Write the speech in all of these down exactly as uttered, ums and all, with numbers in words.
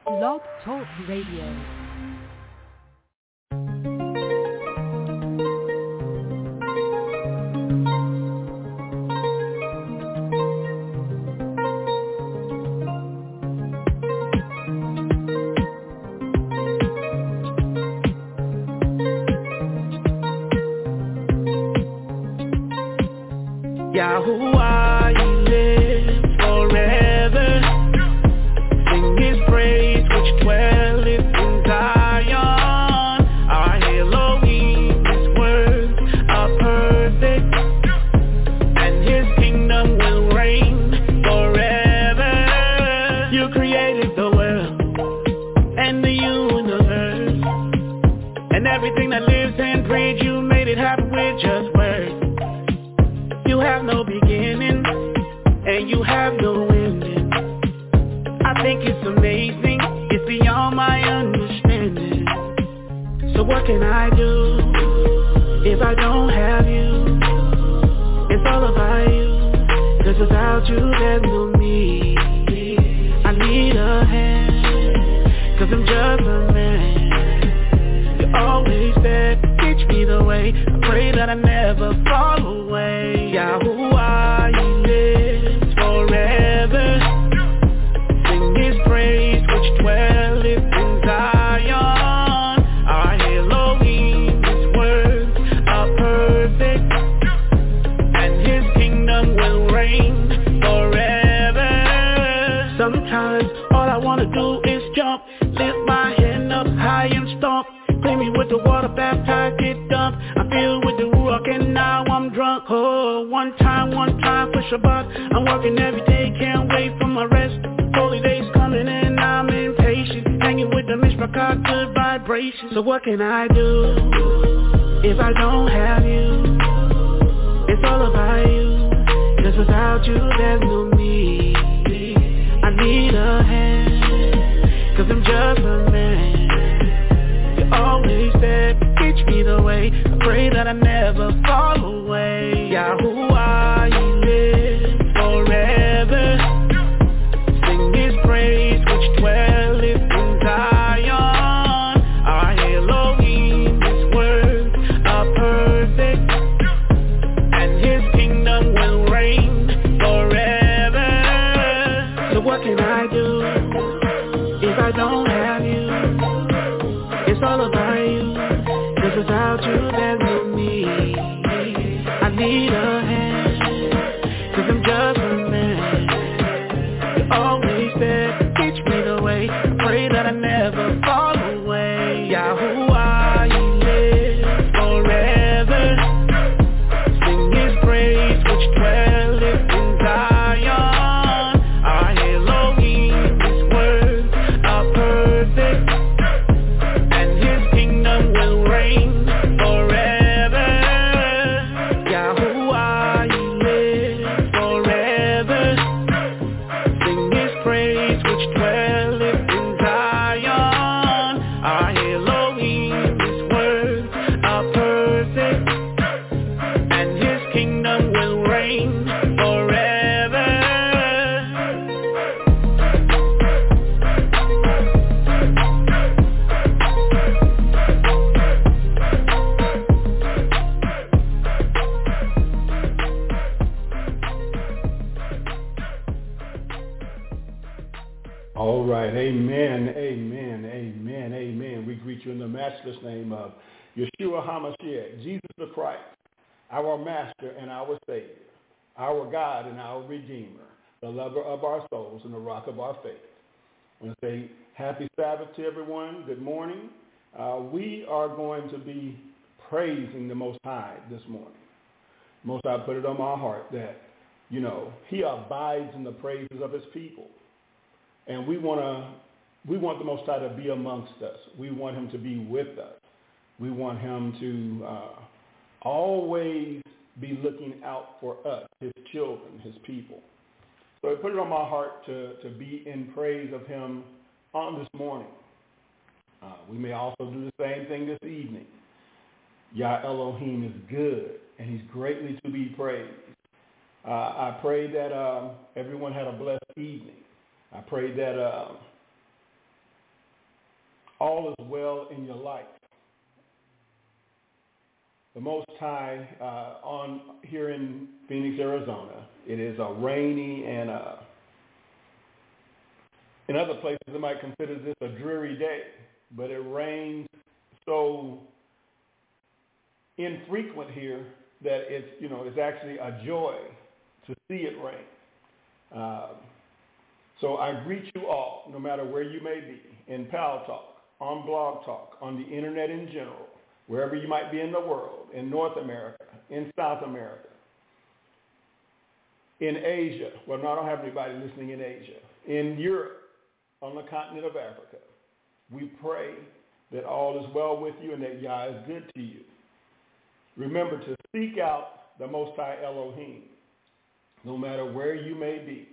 Blog Talk Radio. Yahuwah, you live forever. Sing his praise which dwelleth in Zion. Our Elohim, his words are perfect, and his kingdom will reign forever. You created the world and the universe, and everything that lives and breathes. You made it happen with just words. You have no beginning, and you have no ending. I think it's amazing, it's beyond my understanding. So what can I do if I don't have you? It's all about you, 'cause without you there's no me. I need a hand, 'cause I'm just a man. You're always there, teach me the way. I pray that I never fall away. Yahuwah, he lives forever. Sing his praise which dwelleth in Zion. Our Elohim, his words are perfect, and his kingdom will reign forever. Sometimes all I wanna do is jump, lift my hand up high and stomp. Clean me with the water, baptize, get dumped. I feel with the Ruach and now I'm drunk. Oh, one time, one time for Shabbat. I'm working every day, can't wait for my rest. Holy days coming and I'm impatient. Hanging with the Mishpachah, good vibrations. So what can I do if I don't have you? It's all about you, 'cause without you there's no me. I need a hand, 'cause I'm just a man. Always there, teach me the way. I pray that I never fall away. Yahuwah, he lives forever. Sing his praise which dwelleth in Zion. Our Elohim, his words are perfect, and his kingdom will reign forever. So what can I do if I don't have you? It's all about you, 'cause without you there's no me. I need a hand, 'cause I'm just a man. You're always there, teach me the way. I pray that I never fall away. Yahuwah, he lives forever. Sing his praise which dwelleth in Zion. Our Elohim, his words are perfect, will reign forever. Yahuwah, he lives forever. Sing his praise which dwelleth in Zion. Our Elohim, his words are perfect, and his kingdom will reign forever. All right, amen, amen, amen, amen. We greet you in the matchless name of Yeshua HaMashiach, Jesus the Christ, our Master and our Savior, our God and our Redeemer, the lover of our souls and the rock of our faith. I want to say happy Sabbath to everyone. Good morning. Uh, we are going to be praising the Most High this morning. Most High put it on my heart that, you know, he abides in the praises of his people. And we want to, we want the Most High to be amongst us. We want him to be with us. We want him to uh, always be looking out for us, his children, his people. So I put it on my heart to, to be in praise of him on this morning. Uh, we may also do the same thing this evening. Yah Elohim is good, and he's greatly to be praised. Uh, I pray that uh, everyone had a blessed evening. I pray that uh, all is well in your life. The Most High uh, on here in Phoenix, Arizona, it is a rainy and a, in other places they might consider this a dreary day, but it rains so infrequent here that it's, you know, it's actually a joy to see it rain. Uh, so I greet you all, no matter where you may be, in Pal Talk, on Blog Talk, on the internet in general, wherever you might be in the world, in North America, in South America, in Asia. Well, no, I don't have anybody listening in Asia. In Europe, on the continent of Africa. We pray that all is well with you and that Yah is good to you. Remember to seek out the Most High Elohim, no matter where you may be.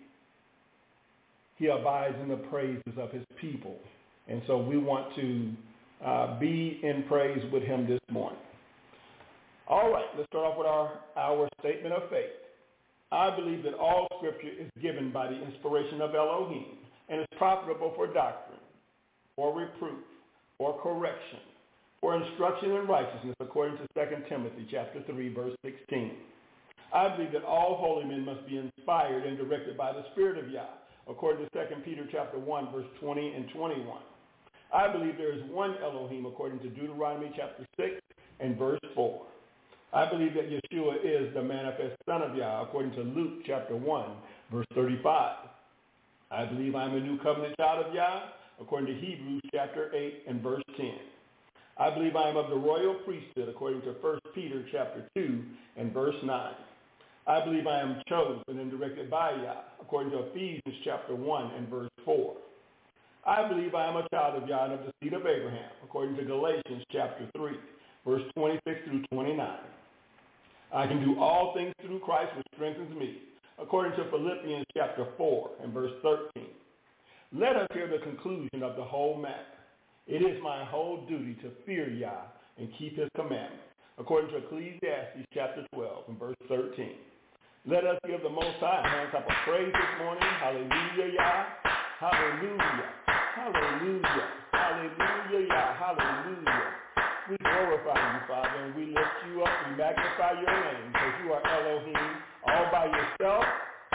He abides in the praises of his people. And so we want to uh, be in praise with him this morning. All right, let's start off with our, our statement of faith. I believe that all scripture is given by the inspiration of Elohim and is profitable for doctrine, for reproof, for correction, for instruction in righteousness, according to Second Timothy chapter three, verse sixteen. I believe that all holy men must be inspired and directed by the Spirit of Yah, according to Second Peter chapter one, verse twenty and twenty-one. I believe there is one Elohim, according to Deuteronomy chapter six and verse four. I believe that Yeshua is the manifest Son of Yah, according to Luke chapter one, verse thirty-five. I believe I'm a new covenant child of Yah, according to Hebrews chapter eight and verse ten. I believe I am of the royal priesthood, according to First Peter chapter two and verse nine. I believe I am chosen and directed by Yah, according to Ephesians chapter one and verse four. I believe I am a child of Yah and of the seed of Abraham, according to Galatians chapter three, verse twenty-six through twenty-nine. I can do all things through Christ which strengthens me, according to Philippians chapter four and verse thirteen. Let us hear the conclusion of the whole matter. It is my whole duty to fear Yah and keep his commandments, according to Ecclesiastes chapter twelve and verse thirteen. Let us give the Most High a hand clap of praise this morning. Hallelujah, Yah. Hallelujah. Hallelujah. Hallelujah, Yah. Hallelujah. We glorify you, Father, and we lift you up. We magnify your name because you are Elohim all by yourself.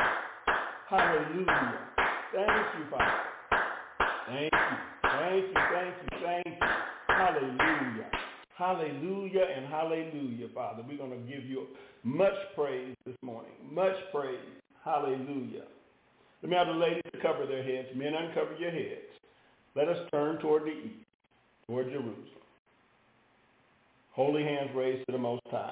Hallelujah. Thank you, Father. Thank you. Thank you, thank you, thank you. Hallelujah. Hallelujah and hallelujah, Father. We're going to give you much praise this morning. Much praise. Hallelujah. Let me have the ladies to cover their heads. Men, uncover your heads. Let us turn toward the east, toward Jerusalem. Holy hands raised to the Most High.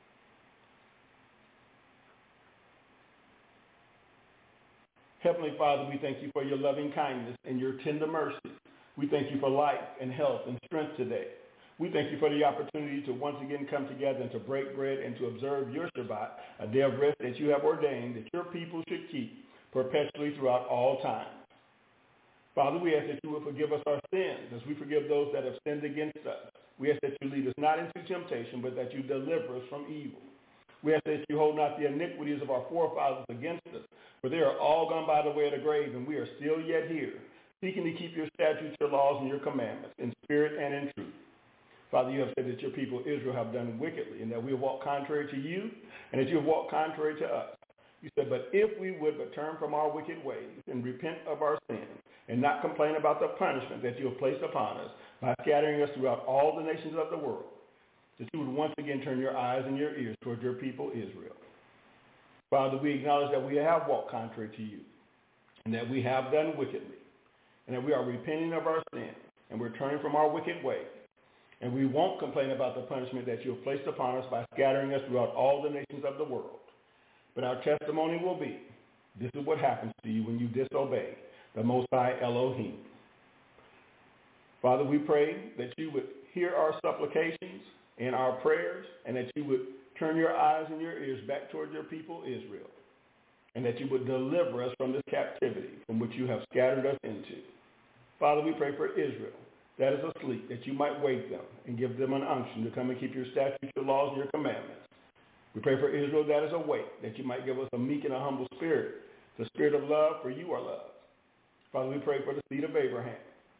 Heavenly Father, we thank you for your loving kindness and your tender mercy. We thank you for life and health and strength today. We thank you for the opportunity to once again come together and to break bread and to observe your Shabbat, a day of rest that you have ordained that your people should keep perpetually throughout all time. Father, we ask that you will forgive us our sins as we forgive those that have sinned against us. We ask that you lead us not into temptation, but that you deliver us from evil. We ask that you hold not the iniquities of our forefathers against us, for they are all gone by the way of the grave, and we are still yet here, seeking to keep your statutes, your laws, and your commandments in spirit and in truth. Father, you have said that your people Israel have done wickedly, and that we have walked contrary to you, and that you have walked contrary to us. You said, but if we would but turn from our wicked ways and repent of our sins, and not complain about the punishment that you have placed upon us by scattering us throughout all the nations of the world, that you would once again turn your eyes and your ears toward your people Israel. Father, we acknowledge that we have walked contrary to you, and that we have done wickedly, and that we are repenting of our sins, and we're turning from our wicked ways. And we won't complain about the punishment that you have placed upon us by scattering us throughout all the nations of the world. But our testimony will be, this is what happens to you when you disobey the Most High Elohim. Father, we pray that you would hear our supplications and our prayers, and that you would turn your eyes and your ears back toward your people Israel, and that you would deliver us from this captivity from which you have scattered us into. Father, we pray for Israel that is asleep, that you might wake them and give them an unction to come and keep your statutes, your laws, and your commandments. We pray for Israel that is awake, that you might give us a meek and a humble spirit, the spirit of love, for you are love. Father, we pray for the seed of Abraham,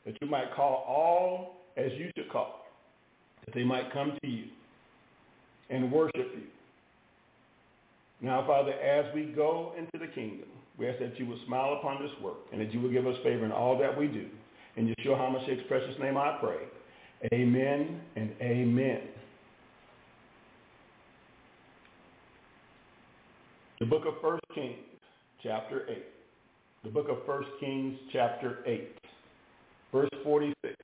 that you might call all as you should call, that they might come to you and worship you. Now, Father, as we go into the kingdom, we ask that you will smile upon this work and that you will give us favor in all that we do. In Yeshua HaMashiach's precious name I pray. Amen and amen. The book of First Kings, chapter eight. The book of First Kings, chapter eight, verse forty-six.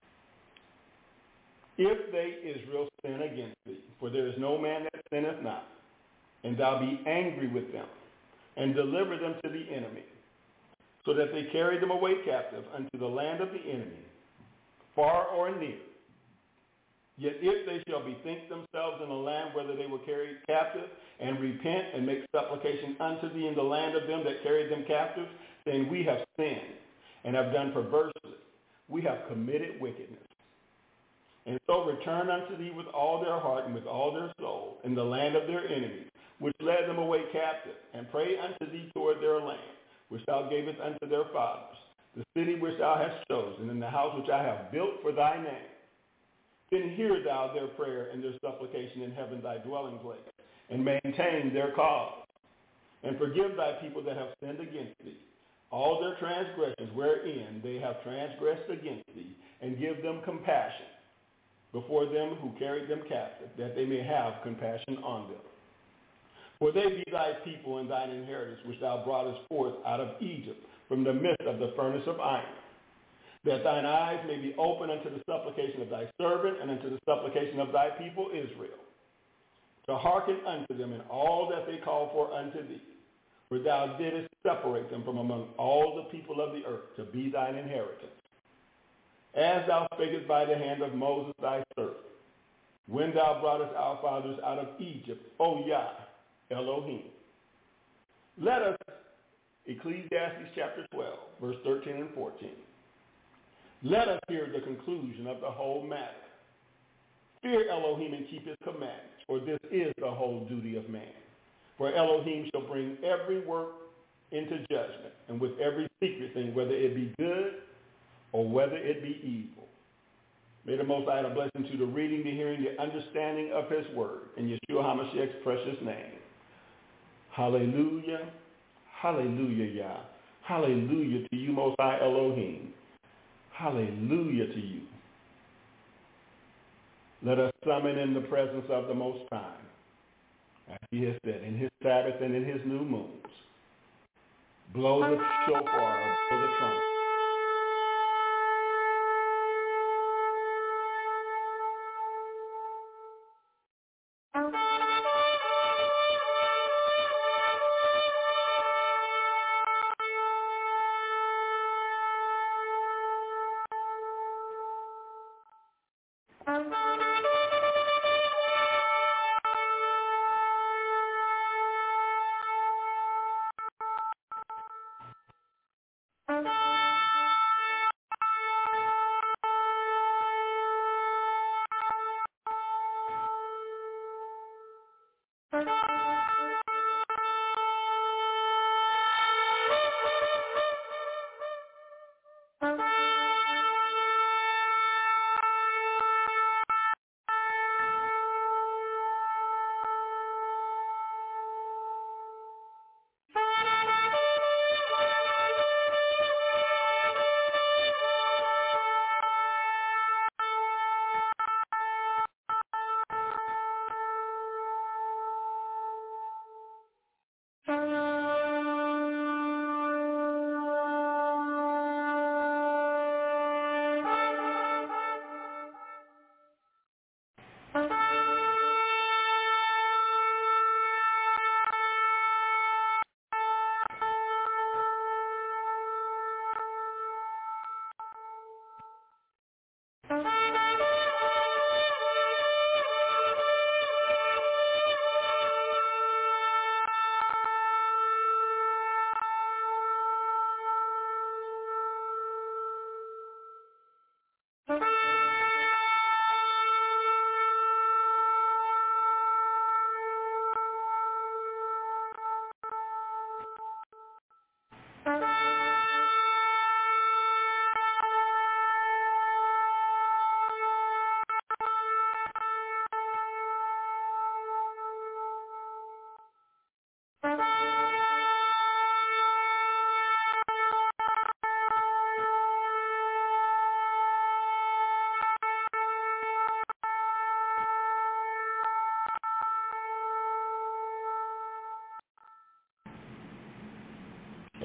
If they, Israel, sin against thee, for there is no man that sinneth not, and thou be angry with them, and deliver them to the enemy, so that they carry them away captive unto the land of the enemy, far or near. Yet if they shall bethink themselves in the land whither they were carried captive, and repent and make supplication unto thee in the land of them that carried them captive, saying, we have sinned and have done perversely, we have committed wickedness. And so return unto thee with all their heart and with all their soul in the land of their enemies, which led them away captive, and pray unto thee toward their land, which thou gavest unto their fathers, the city which thou hast chosen, and the house which I have built for thy name. Then hear thou their prayer and their supplication in heaven thy dwelling place, and maintain their cause. And forgive thy people that have sinned against thee, all their transgressions wherein they have transgressed against thee, and give them compassion before them who carried them captive, that they may have compassion on them. For they be thy people and thine inheritance, which thou broughtest forth out of Egypt, from the midst of the furnace of iron, that thine eyes may be open unto the supplication of thy servant, and unto the supplication of thy people Israel, to hearken unto them in all that they call for unto thee. For thou didst separate them from among all the people of the earth, to be thine inheritance, as thou spakest by the hand of Moses thy servant, when thou broughtest our fathers out of Egypt, O Yah, Elohim. Let us, Ecclesiastes chapter twelve, verse thirteen and fourteen. Let us hear the conclusion of the whole matter. Fear Elohim and keep his commandments, for this is the whole duty of man. For Elohim shall bring every work into judgment, and with every secret thing, whether it be good or whether it be evil. May the Most High add a blessing to the reading, the hearing, the understanding of his word. In Yeshua HaMashiach's precious name. Hallelujah. Hallelujah, Yah. Hallelujah to you, Most High Elohim. Hallelujah to you. Let us summon in the presence of the Most High, as he has said, in his Sabbath and in his new moons. Blow the shofar, blow the trumpet. Thank you.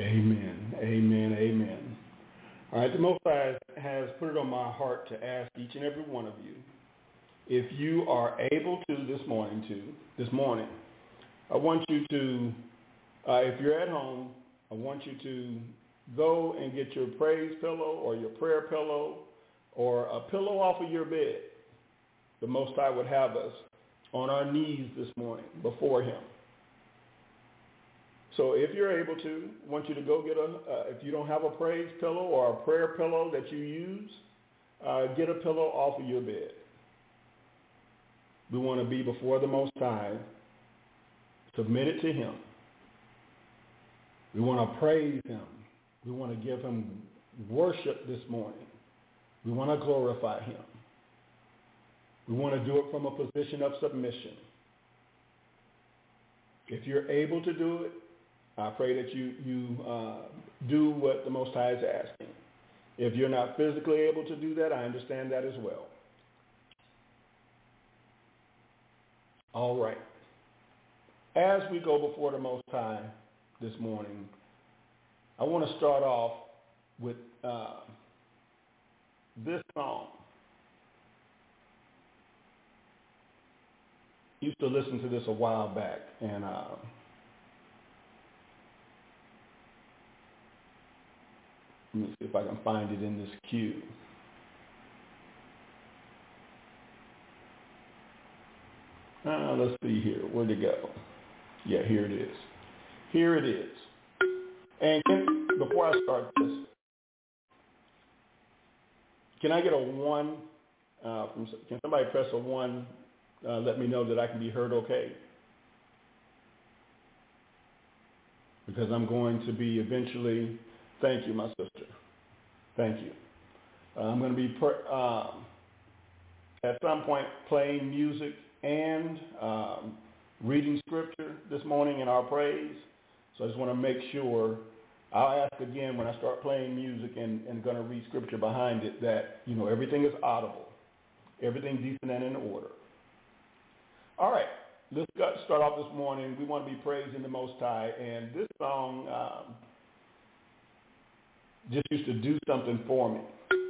Amen, amen, amen. All right, the Most High has put it on my heart to ask each and every one of you, if you are able to this morning, to this morning, I want you to, uh, if you're at home, I want you to go and get your praise pillow or your prayer pillow or a pillow off of your bed. The Most High would have us on our knees this morning before him. So if you're able to, I want you to go get a, uh, if you don't have a praise pillow or a prayer pillow that you use, uh, get a pillow off of your bed. We want to be before the Most High, submitted to him. We want to praise him. We want to give him worship this morning. We want to glorify him. We want to do it from a position of submission. If you're able to do it, I pray that you, you uh, do what the Most High is asking. If you're not physically able to do that, I understand that as well. All right. As we go before the Most High this morning, I want to start off with uh, this song. I used to listen to this a while back, and uh, let me see if I can find it in this queue. Uh, let's see here. Where'd it go? Yeah, here it is. Here it is. And can, before I start this, can I get a one? Uh, from, can somebody press a one? Uh, let me know that I can be heard okay. Because I'm going to be eventually, thank you, my sister. Thank you. Uh, I'm going to be, per, um, at some point, playing music and um, reading scripture this morning in our praise. So I just want to make sure, I'll ask again when I start playing music and, and going to read scripture behind it that, you know, everything is audible, everything decent and in order. All right, let's start off this morning. We want to be praising the Most High, and this song um, just used to do something for me.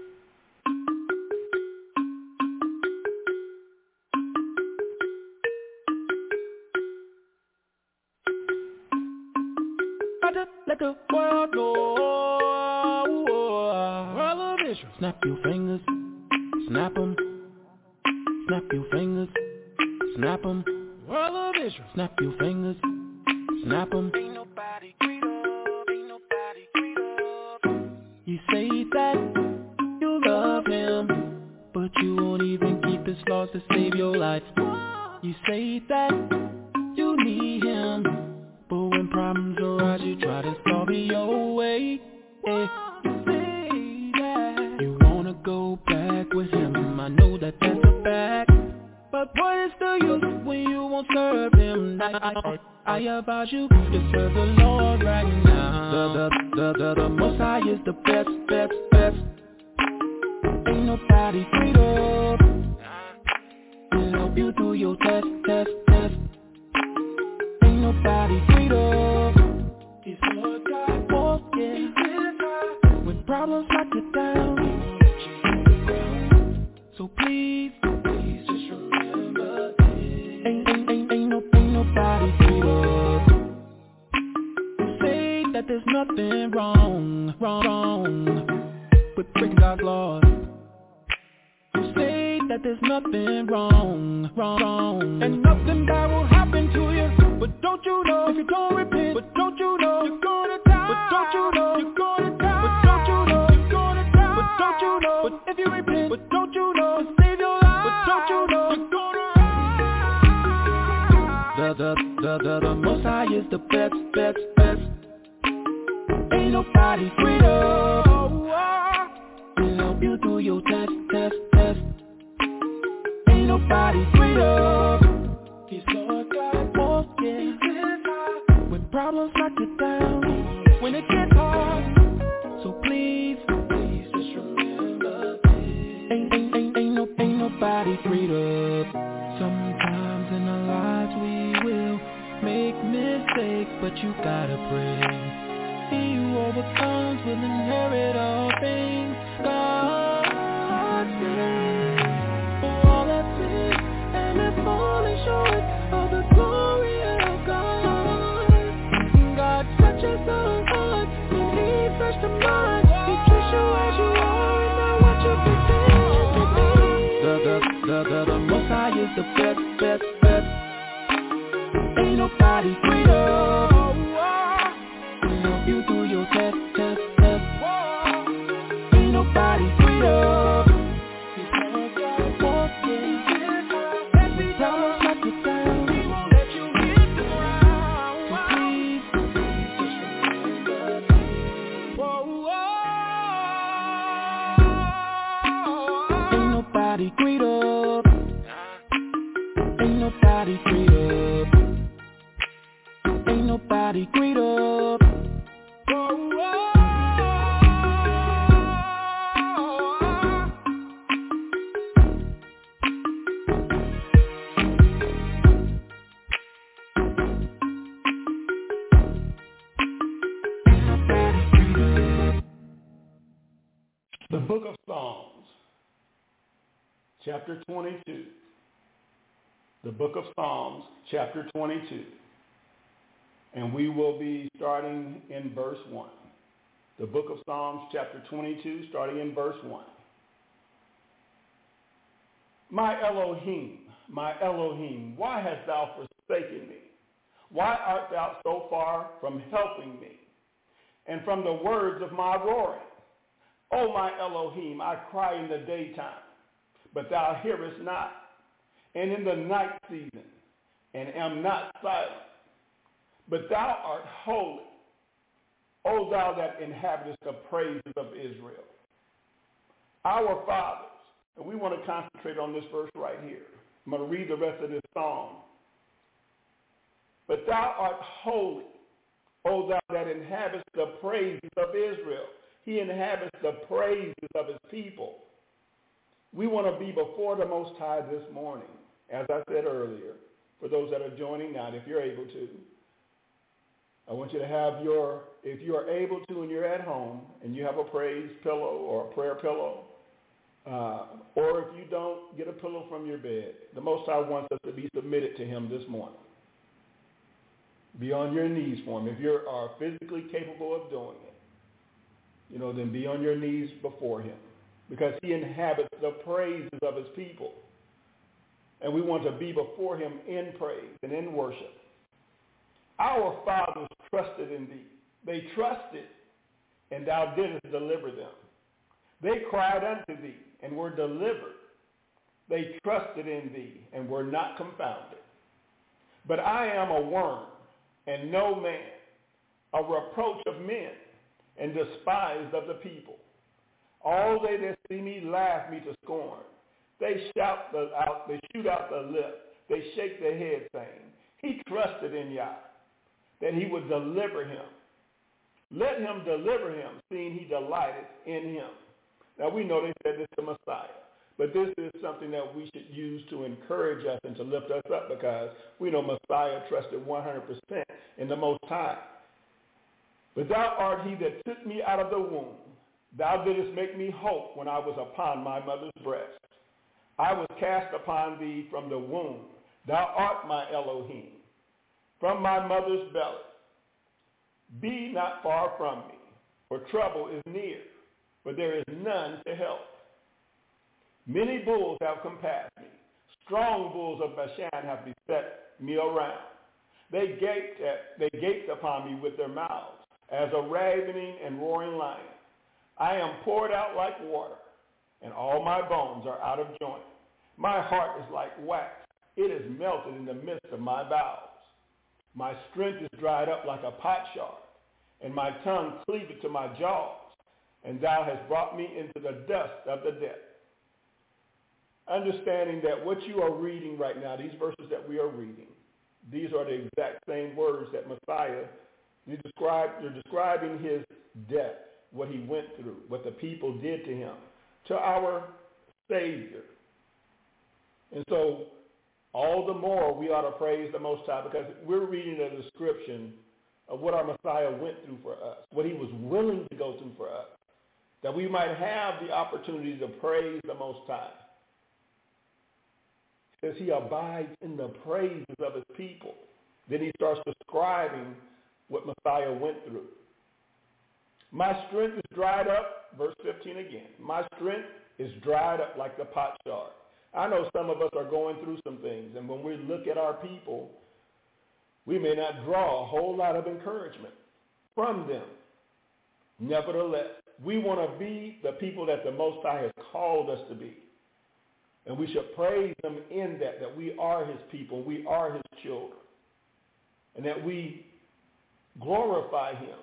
Let the world know, world of Israel. Snap your fingers, snap them. Snap your fingers, snap them. World of Israel. Snap your fingers, snap them. Ain't nobody greater, ain't nobody greater. You say that you love him, but you won't even keep his laws to save your life. You say that you need him, but when problems arise, you try to solve it your way. Hey, you say that you wanna go back with him. I know that that's a fact, but what is the use when you won't serve him? I, I, I advise you to serve the Lord right now. The, the, the, the, the Most High is the best, best, best. Ain't nobody greater. He'll help you through your test, test, test. Ain't nobody greater. He's Lord God, oh yeah. When problems knock you down, so please, please just remember this. Ain't, ain't, ain't, ain't, no, ain't nobody greater. Say that there's nothing wrong, wrong, wrong with breaking God's laws. You say that there's nothing wrong, wrong, wrong, and nothing bad will happen to you. But don't you know if you don't repent? But don't you know you're gonna die? But don't you know you're gonna die? But don't you know you're gonna die? But don't you know? But if you repent, but don't you know to save your life? But don't you know you're gonna rise? The the the the the Most High is the best, best, best. Ain't nobody greater. He'll help you through your test, test, test. Ain't nobody greater. He's Lord God, oh yeah. When problems knock you down, when it gets hard, so please, please just remember this. Ain't, ain't, ain't, ain't, no, ain't nobody greater. Sometimes in our lives we will make mistakes, but you gotta pray. He who overcomes will inherit all things. God saves. For all have sinned and have fallen short of the glory of God. God searches the heart and He searched the mind. He treats you as you are and not what you pretend to be. The, the, the, the, the Most High is the best, best, best. Ain't nobody greater. Help you through your test, test, test. Ain't nobody greater. His hands are walking. When problems knock you down, He won't let you hit the ground. So please, just remember me. Whoa, whoa. Ain't nobody greater. Ain't nobody greater. Ain't nobody greater. The book of Psalms, chapter twenty-two. The book of Psalms, chapter twenty-two. And we will be starting in verse one. The book of Psalms, chapter twenty-two, starting in verse one. My Elohim, my Elohim, why hast thou forsaken me? Why art thou so far from helping me, and from the words of my roaring? O my Elohim, I cry in the daytime, but thou hearest not, and in the night season, and am not silent. But thou art holy, O thou that inhabitest the praises of Israel. Our fathers, and we want to concentrate on this verse right here. I'm going to read the rest of this psalm. But thou art holy, O thou that inhabitest the praises of Israel. He inhabits the praises of his people. We want to be before the Most High this morning, as I said earlier, for those that are joining now, if you're able to. I want you to have your, if you are able to and you're at home and you have a praise pillow or a prayer pillow, uh, or if you don't, get a pillow from your bed. The Most High wants us to be submitted to him this morning. Be on your knees for him. If you are physically capable of doing it, you know, then be on your knees before him, because he inhabits the praises of his people. And we want to be before him in praise and in worship. Our fathers trusted in thee. They trusted, and thou didst deliver them. They cried unto thee, and were delivered. They trusted in thee, and were not confounded. But I am a worm, and no man, a reproach of men, and despised of the people. All they that see me laugh me to scorn. They shout the, out, they shoot out the lip. They shake their head, saying, He trusted in Yah, that he would deliver him. Let him deliver him, seeing he delighted in him. Now we know they said this to Messiah, but this is something that we should use to encourage us and to lift us up, because we know Messiah trusted one hundred percent in the Most High. But thou art he that took me out of the womb. Thou didst make me hope when I was upon my mother's breast. I was cast upon thee from the womb. Thou art my Elohim. From my mother's belly. Be not far from me, for trouble is near, but there is none to help. Many bulls have compassed me. Strong bulls of Bashan have beset me around. They gaped, at, they gaped upon me with their mouths, as a ravening and roaring lion. I am poured out like water, and all my bones are out of joint. My heart is like wax. It is melted in the midst of my bowels. My strength is dried up like a potsherd, and my tongue cleaved to my jaws, and thou hast brought me into the dust of the dead. Understanding that what you are reading right now, these verses that we are reading, these are the exact same words that Messiah, you describe, you're describing his death, what he went through, what the people did to him, to our Savior. And so all the more we ought to praise the Most High, because we're reading a description of what our Messiah went through for us, what he was willing to go through for us, that we might have the opportunity to praise the Most High. As he abides in the praises of his people, then he starts describing what Messiah went through. My strength is dried up, verse fifteen again. My strength is dried up like the potsherd. I know some of us are going through some things, and when we look at our people, we may not draw a whole lot of encouragement from them. Nevertheless, we want to be the people that the Most High has called us to be. And we should praise him in that, that we are his people, we are his children, and that we glorify him.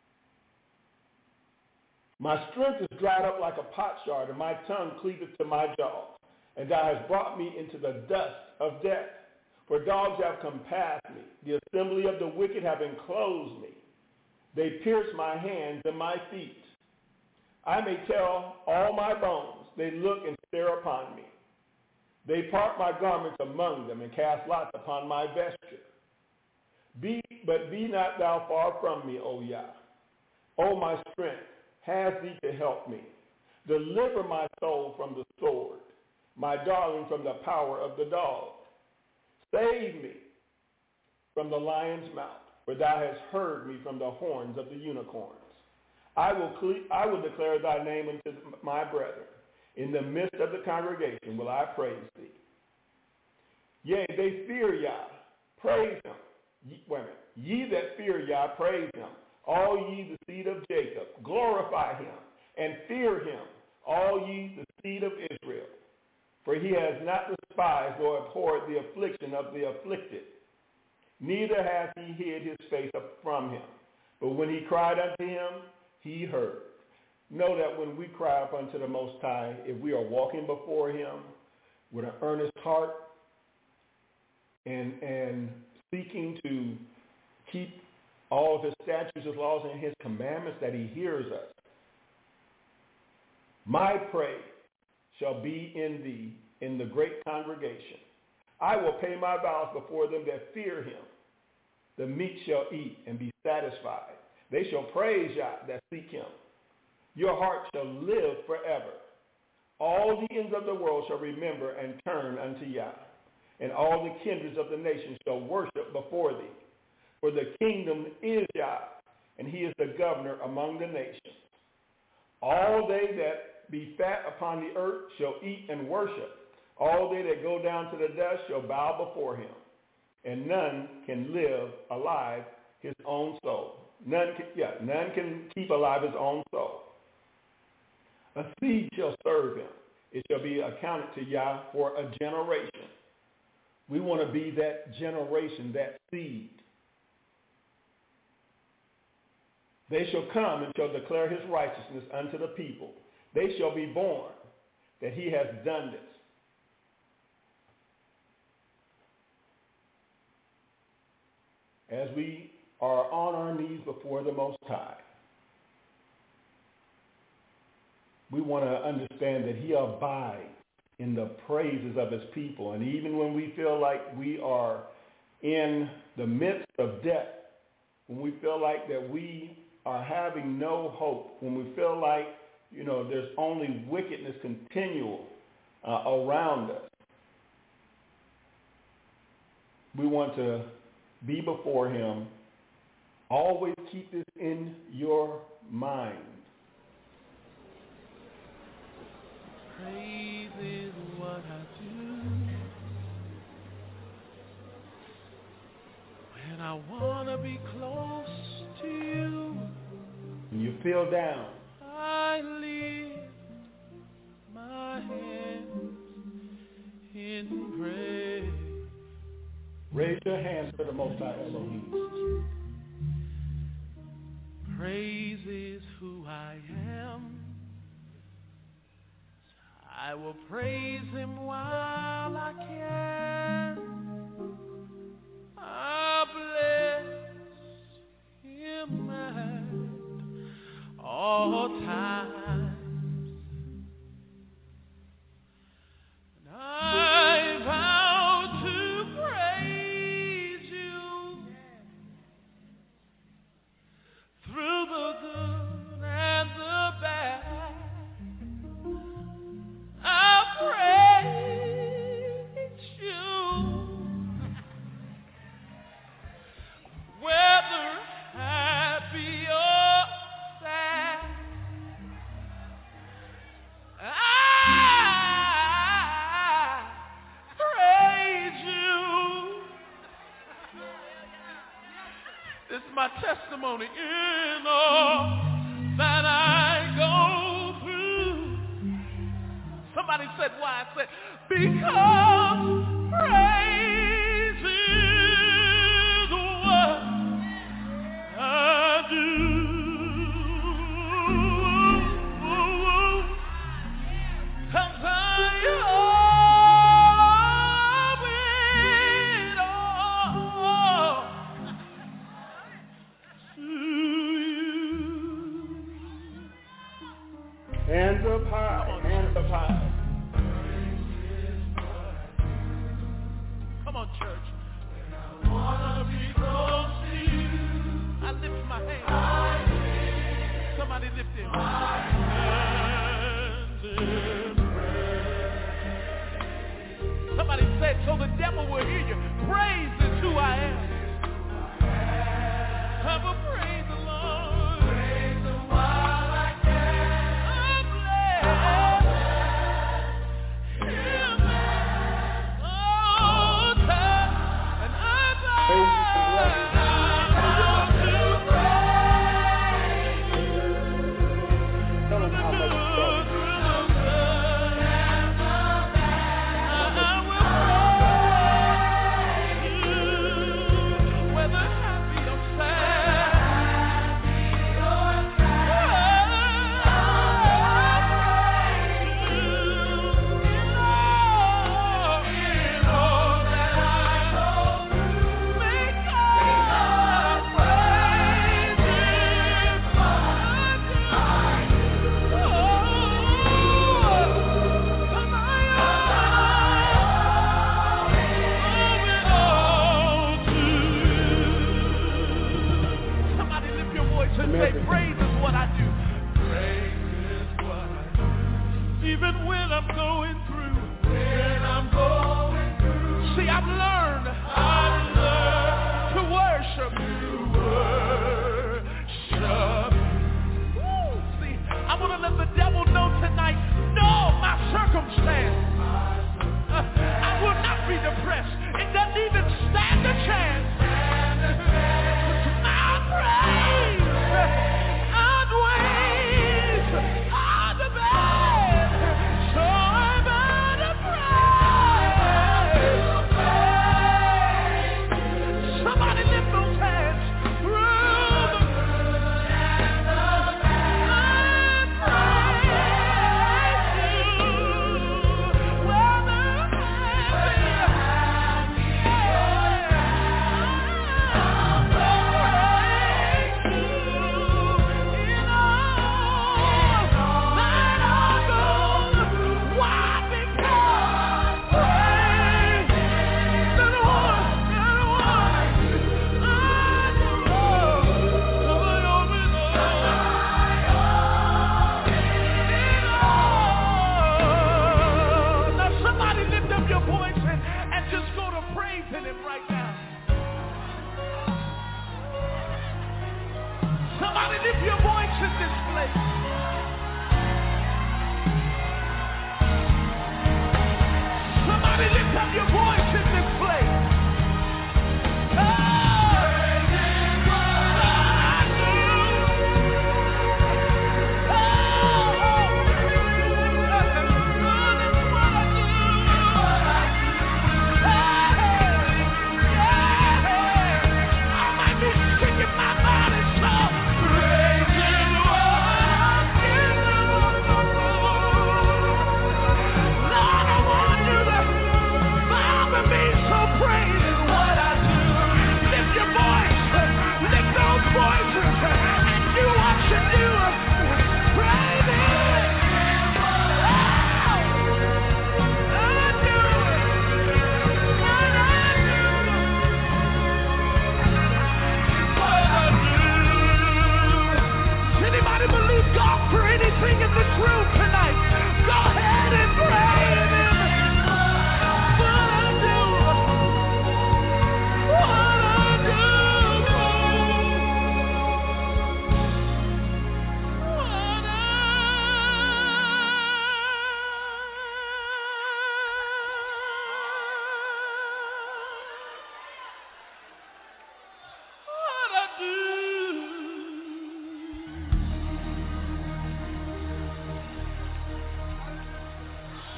My strength is dried up like a potsherd, and my tongue cleaveth to my jaws. And thou hast brought me into the dust of death. For dogs have compassed me. The assembly of the wicked have enclosed me. They pierce my hands and my feet. I may tell all my bones. They look and stare upon me. They part my garments among them and cast lots upon my vesture. Be, but be not thou far from me, O Yah. O my strength, has thee to help me. Deliver my soul from the sword, my darling from the power of the dog. Save me from the lion's mouth, for thou hast heard me from the horns of the unicorns. I will, cle- I will declare thy name unto my brethren. In the midst of the congregation will I praise thee. Yea, they fear Yah. Praise him. Ye, wait a minute. Ye that fear Yah, praise him. All ye the seed of Jacob, glorify him and fear him, all ye the seed of Israel. For he has not despised or abhorred the affliction of the afflicted, neither hath he hid his face from him. But when he cried unto him, he heard. Know that when we cry up unto the Most High, if we are walking before him with an earnest heart and, and seeking to keep all of his statutes, his laws, and his commandments, that he hears us. My praise shall be in thee in the great congregation. I will pay my vows before them that fear him. The meek shall eat and be satisfied. They shall praise Yah that seek him. Your heart shall live forever. All the ends of the world shall remember and turn unto Yah, and all the kindreds of the nations shall worship before thee. For the kingdom is Yah, and he is the governor among the nations. All they that be fat upon the earth shall eat and worship. All they that go down to the dust shall bow before him. And none can live alive his own soul. None can, yeah, none can keep alive his own soul. A seed shall serve him. It shall be accounted to Yah for a generation. We want to be that generation, that seed. They shall come and shall declare his righteousness unto the people. They shall be born that he has done this. As we are on our knees before the Most High, we want to understand that he abides in the praises of his people. And even when we feel like we are in the midst of death, when we feel like that we are having no hope, when we feel like, you know, there's only wickedness continual uh, around us, we want to be before him. Always keep this in your mind. Praise is what I do when I want to be close to you. When you feel down, I lift my hands in praise. Raise your hands to the Most High Elohim. Praise is who I am. I will praise him while I can. I'll bless him at all times. And I vow to praise you testimony in all that I go through. Somebody said why? I said, because praise is what I do. Cause I owe it all to you. Hands up high, hands up high. Come on, church. I wanna be close to you. I lift my hand. Somebody lift it. My hands in praise. Somebody said, so the devil will hear you. Praise is who I am. Have a praise the Lord. Praise Him while I can. I'm blessed. Hear me. Oh, time. And I'm blessed. Tell them how much it's cost. Say, praise is what I do. Praise is what I do. Even when I'm going through. When I'm going through. See, I've learned. I've learned to worship. To worship. Woo. See, I want to let the devil know tonight, no, my circumstance. Uh, I will not be depressed. It doesn't even stand a chance. My praise. So I'm out of praise.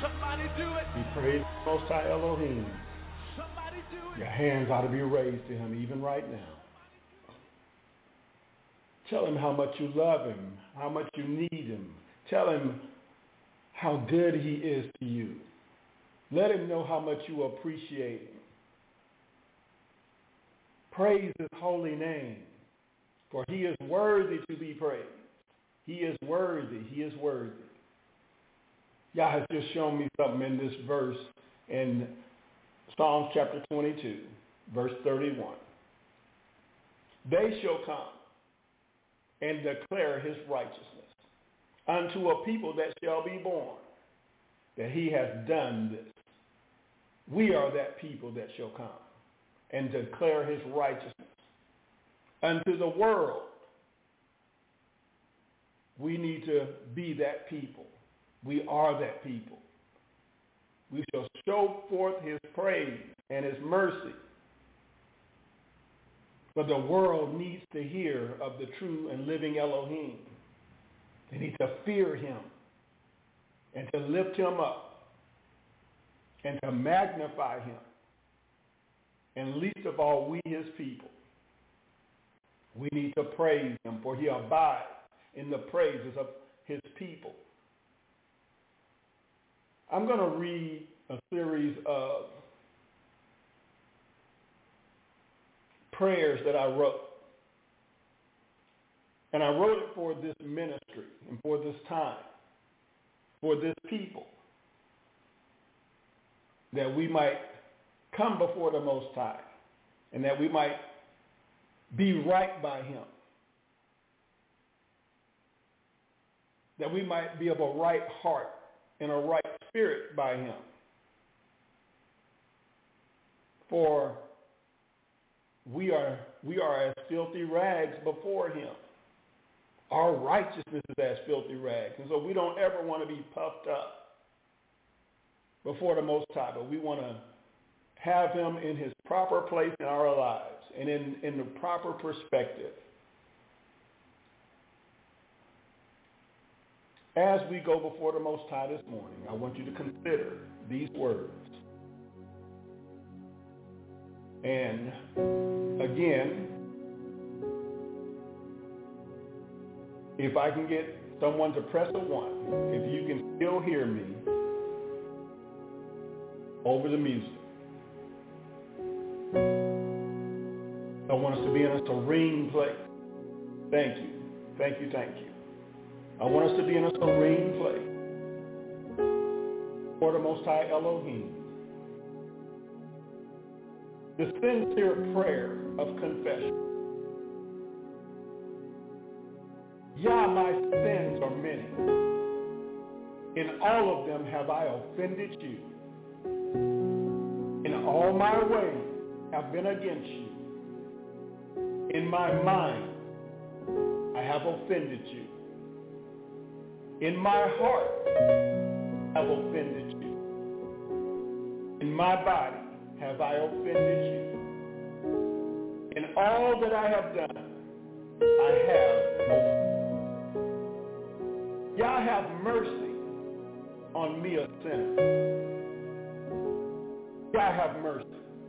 Somebody do it. We praise the Most High Elohim. Somebody do it. Your hands ought to be raised to him even right now. Tell him how much you love him, how much you need him. Tell him how good he is to you. Let him know how much you appreciate him. Praise his holy name, for he is worthy to be praised. He is worthy. He is worthy. Yah has just shown me something in this verse in Psalms chapter twenty-two, verse thirty-one. They shall come and declare his righteousness unto a people that shall be born, that he has done this. We are that people that shall come and declare his righteousness unto the world. We need to be that people. We are that people. We shall show forth his praise and his mercy. But the world needs to hear of the true and living Elohim. They need to fear him and to lift him up and to magnify him. And least of all, we his people. We need to praise him, for he abides in the praises of his people. I'm going to read a series of prayers that I wrote. And I wrote it for this ministry and for this time, for this people, that we might come before the Most High and that we might be right by him, that we might be of a right heart and a right spirit by him. For we are we are as filthy rags before him. Our righteousness is as filthy rags. And so we don't ever want to be puffed up before the Most High, but we want to have him in his proper place in our lives and in, in the proper perspective. As we go before the Most High this morning, I want you to consider these words. And again, if I can get someone to press a one, if you can still hear me over the music. I want us to be in a serene place. Thank you. Thank you. Thank you. I want us to be in a serene place for the Most High Elohim. The sincere prayer of confession. Yah, my sins are many. In all of them have I offended you. In all my ways have been against you. In my mind I have offended you. In my heart I have offended you. In my body have I offended you. In all that I have done, I have offended. Yah, have mercy on me, a sinner. Yah, have mercy.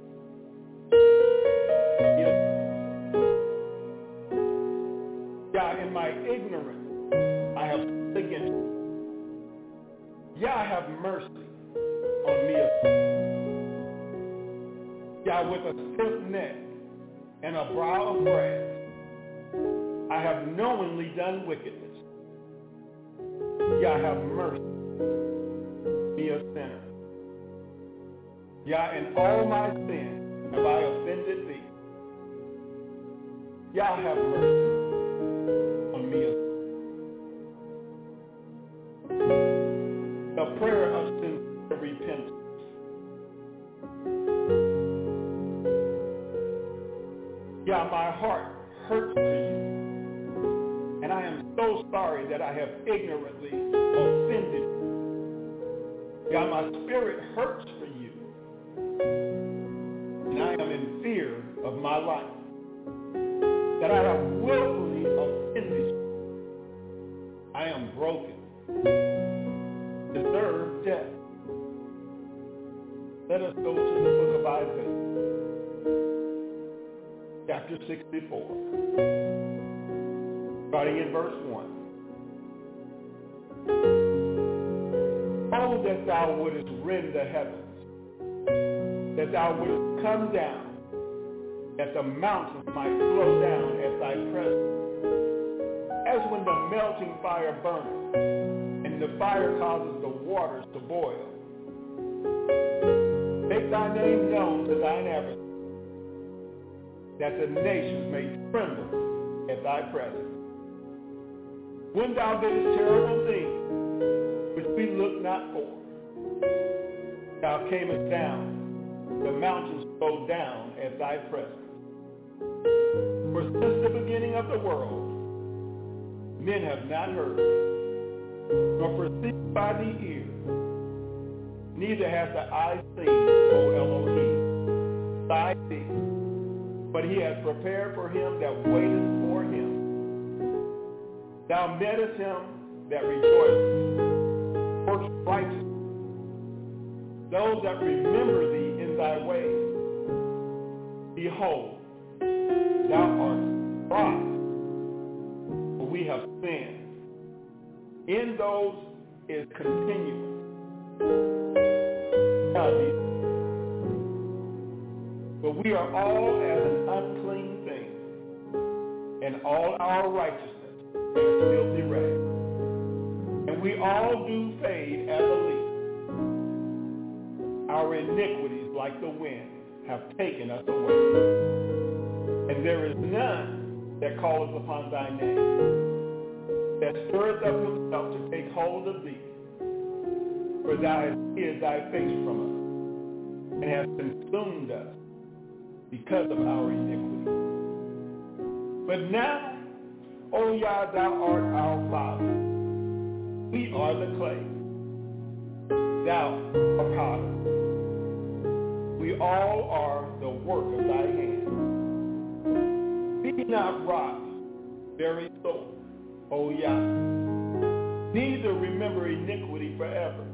Yah, in my ignorance, I have sinned against you. Yah, have mercy on me, a sinner. Yah, with a stiff neck and a brow of brass, I have knowingly done wickedness. Yah, have mercy, me a sinner. Yah, in all my sins have I offended thee. Yah, have mercy on me a sinner. The prayer of sincere repentance. Yah, my heart hurts for you, and I am so sorry that I have ignorantly offended you. Yah, my spirit hurts for you, and I am in fear of my life, that I have willfully offended you. I am broken, deserve death. Let us go to the book of Isaiah, chapter sixty-four, starting in verse one. Oh, that thou wouldest rend the heavens, that thou wouldest come down, that the mountains might flow down at thy presence. As when the melting fire burneth, and the fire causes the waters to boil. Make thy name known to thine adversaries, that the nations may tremble at thy presence. When thou didst terrible things, which we looked not for, thou camest down, the mountains flowed down at thy presence. For since the beginning of the world, men have not heard, nor perceived by the ear, neither hath the eye seen, O Elohim, thy thee. But he has prepared for him that waiteth for him. Thou mettest him that rejoiceth, works righteousness, those that remember thee in thy ways. Behold, thou art brought, for we have sinned. In those is continuous. But we are all as an unclean thing, and all our righteousness is filthy rags. And we all do fade as a leaf. Our iniquities, like the wind, have taken us away. And there is none that calleth upon thy name, that stirreth up himself to take hold of thee. For thou hast hid thy face from us, and hast consumed us because of our iniquity. But now, O Yah, thou art our Father. We are the clay. Thou art potter. We all are the work of thy hand. Be not wroth very sore, O Yah, neither remember iniquity forever.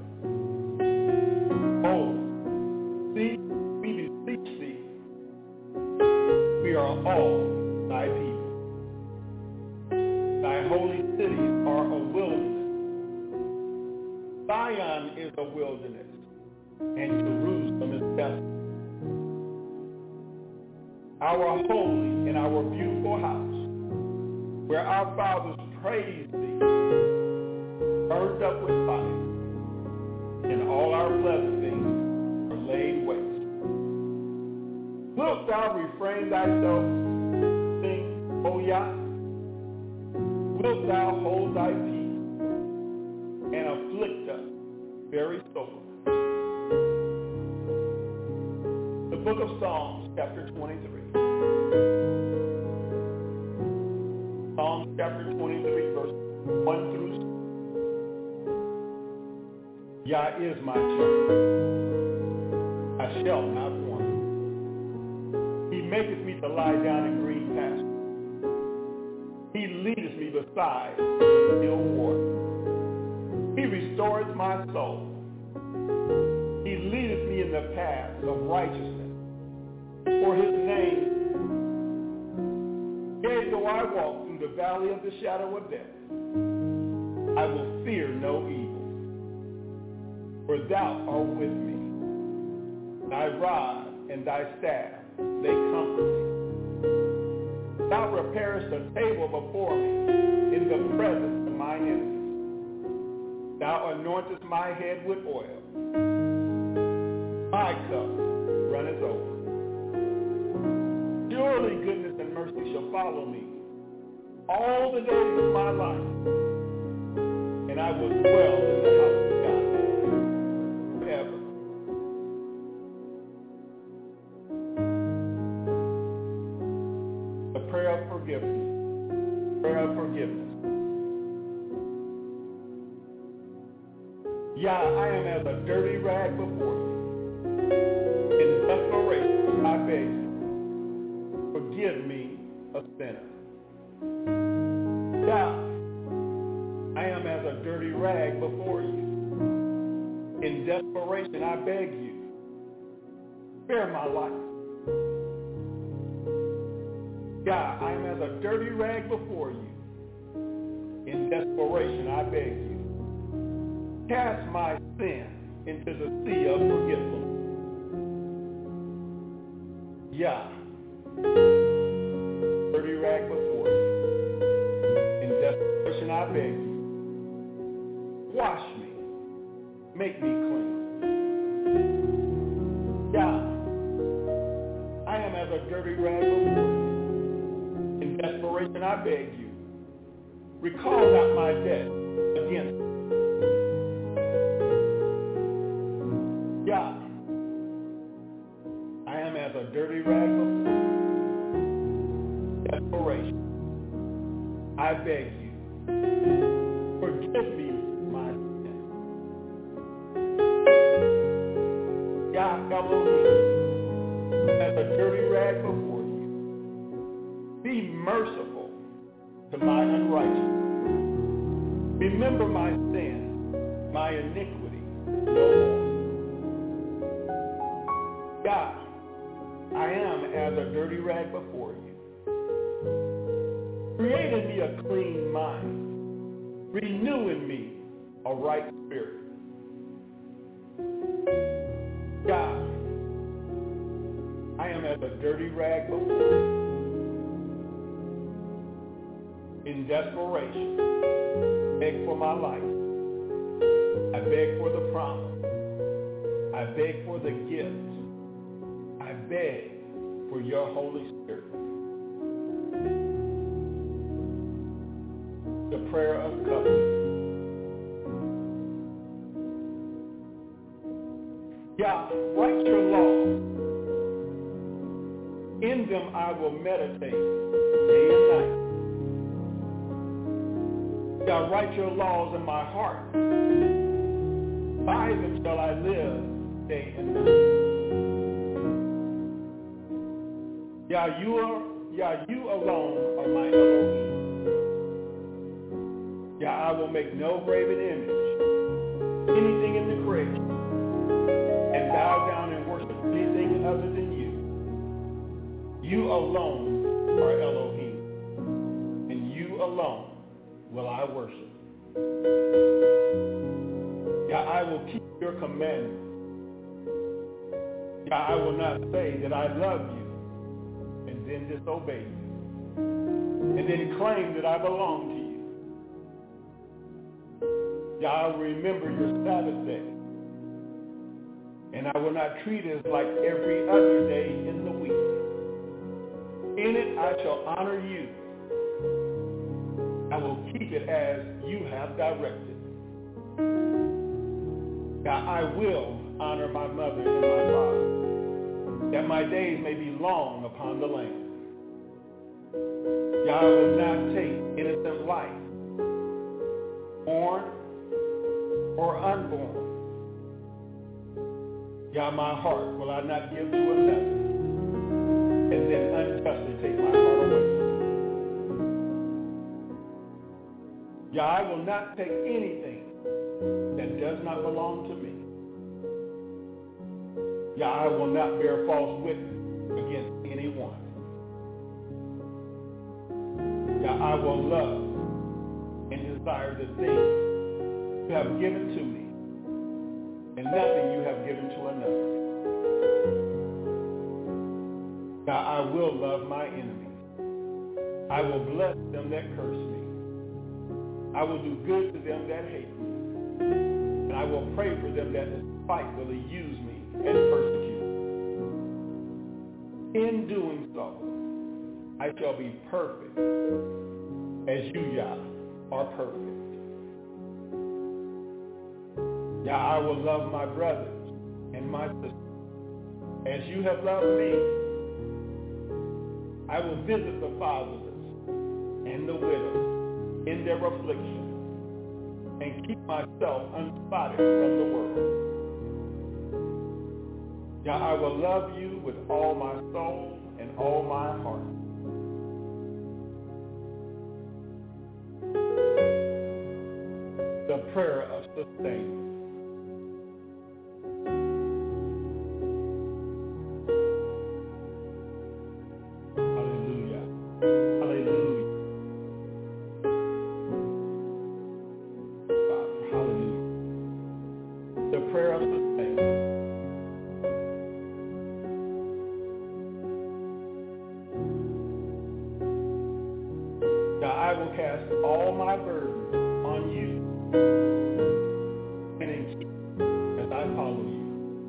Oh, see, we beseech thee, we are all thy people. Thy holy cities are a wilderness. Zion is a wilderness, and Jerusalem is desolate. Our holy and our beautiful house, where our fathers praised thee, burned up with fire, and all our pleasant things are laid waste. Wilt thou refrain thyself, sing, O Yah? Wilt thou hold thy peace and afflict us very sore? The book of Psalms, chapter twenty-three. Psalms chapter twenty-three, verse one through six. Yah is my shepherd, I shall not want. He maketh me to lie down in green pastures. He leadeth me beside the still water. He restoreth my soul. He leadeth me in the paths of righteousness for his name. Yea, though I walk through the valley of the shadow of death, I will fear no evil, for thou art with me. Thy rod and thy staff, they comfort me. Thou preparest a table before me in the presence of mine enemies. Thou anointest my head with oil. My cup runneth over. Surely goodness and mercy shall follow me all the days of my life, and I will dwell in the house of God forever. The prayer of forgiveness. Prayer of forgiveness. Yah, I am as a dirty rag before you. In desperation, I beg you, forgive me, a sinner. Yah, I am as a dirty rag before you. In desperation, I beg you, spare my life. God, I am as a dirty rag before you. In desperation, I beg you, cast my sin into the sea of forgetfulness. Yeah, dirty rag before you. In desperation, I beg you, wash me, make me clean. Yeah, I am as a dirty rag before you. In desperation, I beg you, recall not my debt against me. Yeah, I am as a dirty rag before you. Desperation, I beg you, forgive me my sin. God, Elohim, as a dirty rag before you, be merciful to my unrighteousness. Remember my sin, my iniquity, no more. God, I am as a dirty rag before you. Create in me a clean mind. Renew in me a right spirit. God, I am as a dirty rag before you. In desperation, beg for my life. I beg for the promise. I beg for the gift. I beg for your Holy Spirit. The prayer of covenant. Yah, write your law. In them I will meditate day and night. Yah, write your laws in my heart. By them shall I live day and night. Yah, you are, Yah, you alone are my Elohim. Yah, I will make no graven image, anything in the creation, and bow down and worship anything other than you. You alone are Elohim, and you alone will I worship. Yah, I will keep your commandments. Yah, I will not say that I love you and then disobey you, and then claim that I belong to you. Yah, I will remember your Sabbath day, and I will not treat it like every other day in the week. In it I shall honor you. I will keep it as you have directed. Yah, I will honor my mother and my father, that my days may be long upon the land. Yah, I will not take innocent life, born or unborn. Yah, my heart will I not give to another, and then unjustly take my heart away. Yah, I will not take anything that does not belong to me. Yah, I will not bear false witness against anyone. Yah, I will love and desire the things you have given to me, and nothing you have given to another. Yah, I will love my enemies. I will bless them that curse me. I will do good to them that hate me, and I will pray for them that despitefully use me and persecute. In doing so, I shall be perfect as you, Yah, are perfect. Yah, I will love my brothers and my sisters as you have loved me. I will visit the fatherless and the widows in their affliction, and keep myself unspotted from the world. Yah, I will love you with all my soul and all my heart. The prayer of sustainment. The prayer of the saints. Now I will cast all my burdens on you and in keep as I follow you.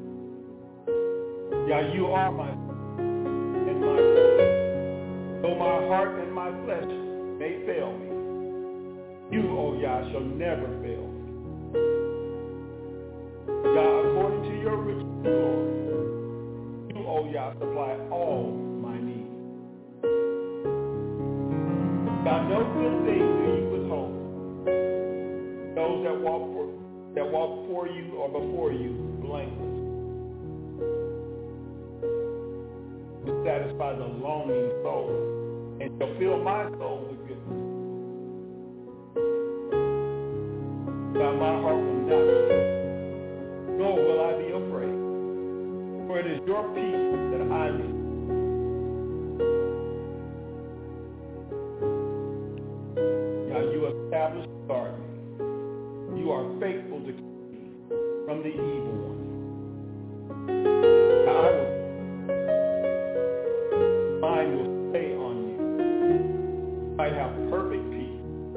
Yeah, you are my and my flesh. Though my heart and my flesh may fail me, you, O Yah, shall never fail me. Yah, according to your rich glory, you, O Yah, supply all my needs. Yah, no good thing do you withhold. Those that walk for, that walk for you or before you blameless. To satisfy the longing soul and shall fill my soul with goodness. Yah, my heart will not fear, nor will I be afraid, for it is your peace that I need. Yah, you establish and guard me. You are faithful to keep me from the evil one. Now I will, mine will stay on you. I have perfect peace.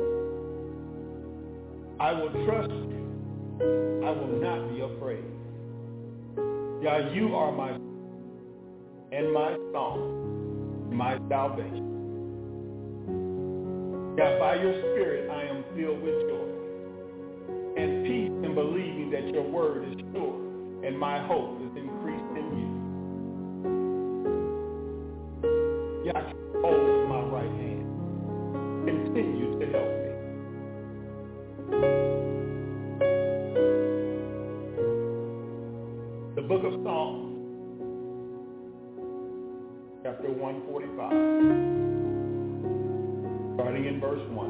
I will trust you. I will not be afraid. Yah, you are my and my song, my salvation. Yah, by your Spirit I am filled with joy and peace in believing that your word is sure and my hope is increased in you. Yah, hold my right hand. Continue to help me. The book of Psalms, chapter one forty-five, starting in verse one.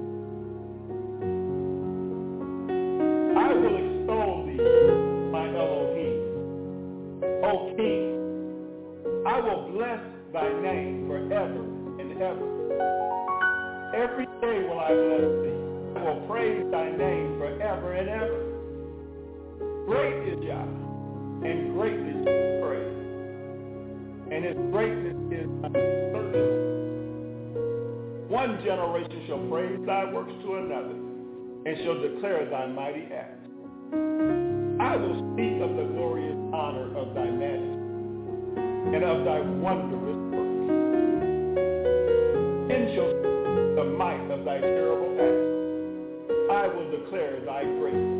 I will extol thee, my Elohim, O King. I will bless thy name forever and ever. Every day will I bless thee. I will praise thy name forever and ever. Great is Yah, and greatly to be praised, and his greatness is unsearchable. One generation shall praise thy works to another, and shall declare thy mighty acts. I will speak of the glorious honor of thy majesty, and of thy wondrous works. Then shall speak the might of thy terrible acts. I will declare thy greatness.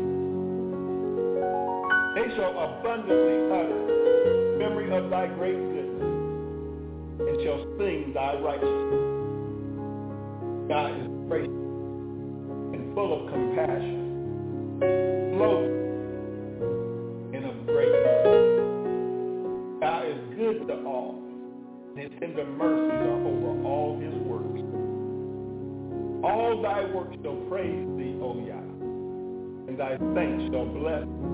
They shall abundantly utter memory of thy great goodness, and shall sing thy righteousness. God is gracious and full of compassion, slow and of great mercy. God is good to all, and his tender mercies are over all his works. All thy works shall praise thee, O Yah, and thy saints shall bless thee.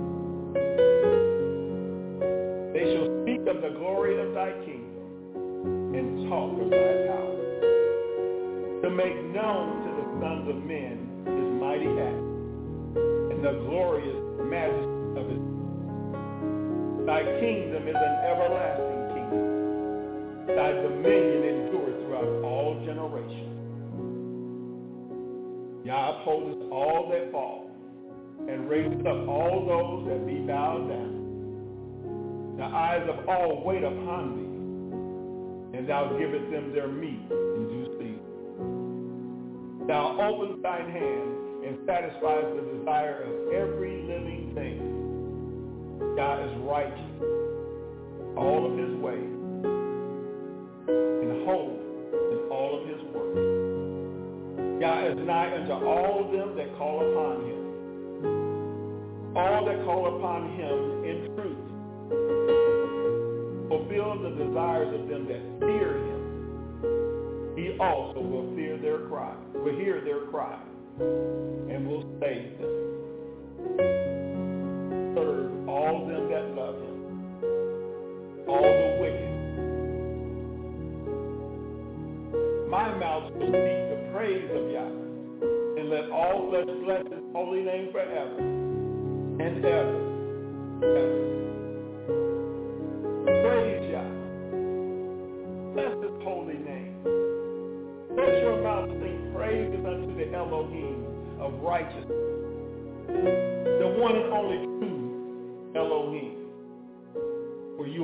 They shall speak of the glory of thy kingdom and talk of thy power, to make known to the sons of men his mighty acts and the glorious majesty of his. Thy kingdom is an everlasting kingdom. Thy dominion endures throughout all generations. Yah upholdeth all that fall, and raiseth up all those that be bowed down. The eyes of all wait upon thee, and thou givest them their meat in due season. Thou openest thine hand and satisfies the desire of every living thing. God is righteous, all of his ways, and holy in all of his works. God is nigh unto all them that call upon him, all that call upon him in truth. Fulfill the desires of them that fear him. He also will fear their cry, will hear their cry, and will save them. Serve all them that love him, all the wicked. My mouth shall speak the praise of Yah, and let all flesh bless his holy name forever and ever.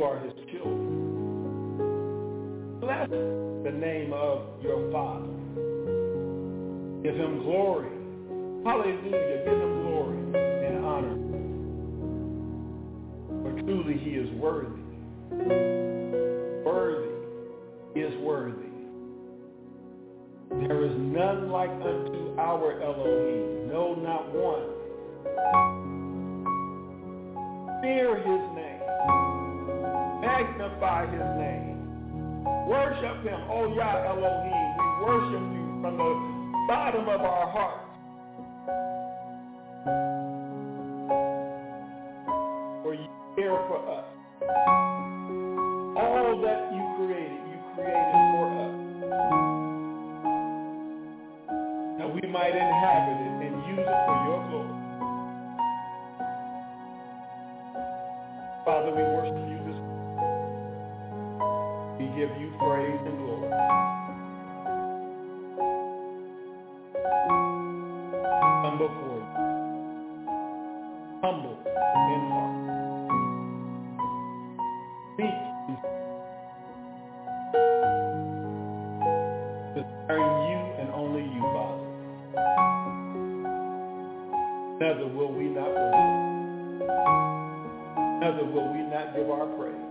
are his children. Bless the name of your Father. Give him glory. Hallelujah. Give him glory and honor. For truly he is worthy. Worthy is worthy. There is none like unto our Elohim. No, not one. Fear his name. Magnify his name. Worship him. Oh, Yah Elohim. We worship you from the bottom of our hearts. For you care for us. All that you created, you created for us. That we might inhabit it and use it for your glory. Father, we worship you this morning. We give you praise and glory. Come before you. Humble in heart. Meek in desiring you and only you, Father. Neither will we not worship. Neither will we not give our praise.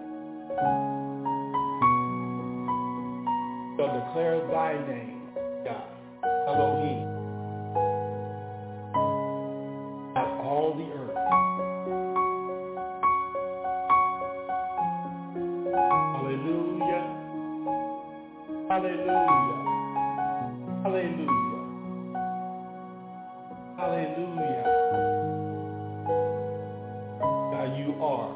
So declare thy name, God, Elohim, at all the earth. Hallelujah. Hallelujah. Hallelujah. Hallelujah. God, you are.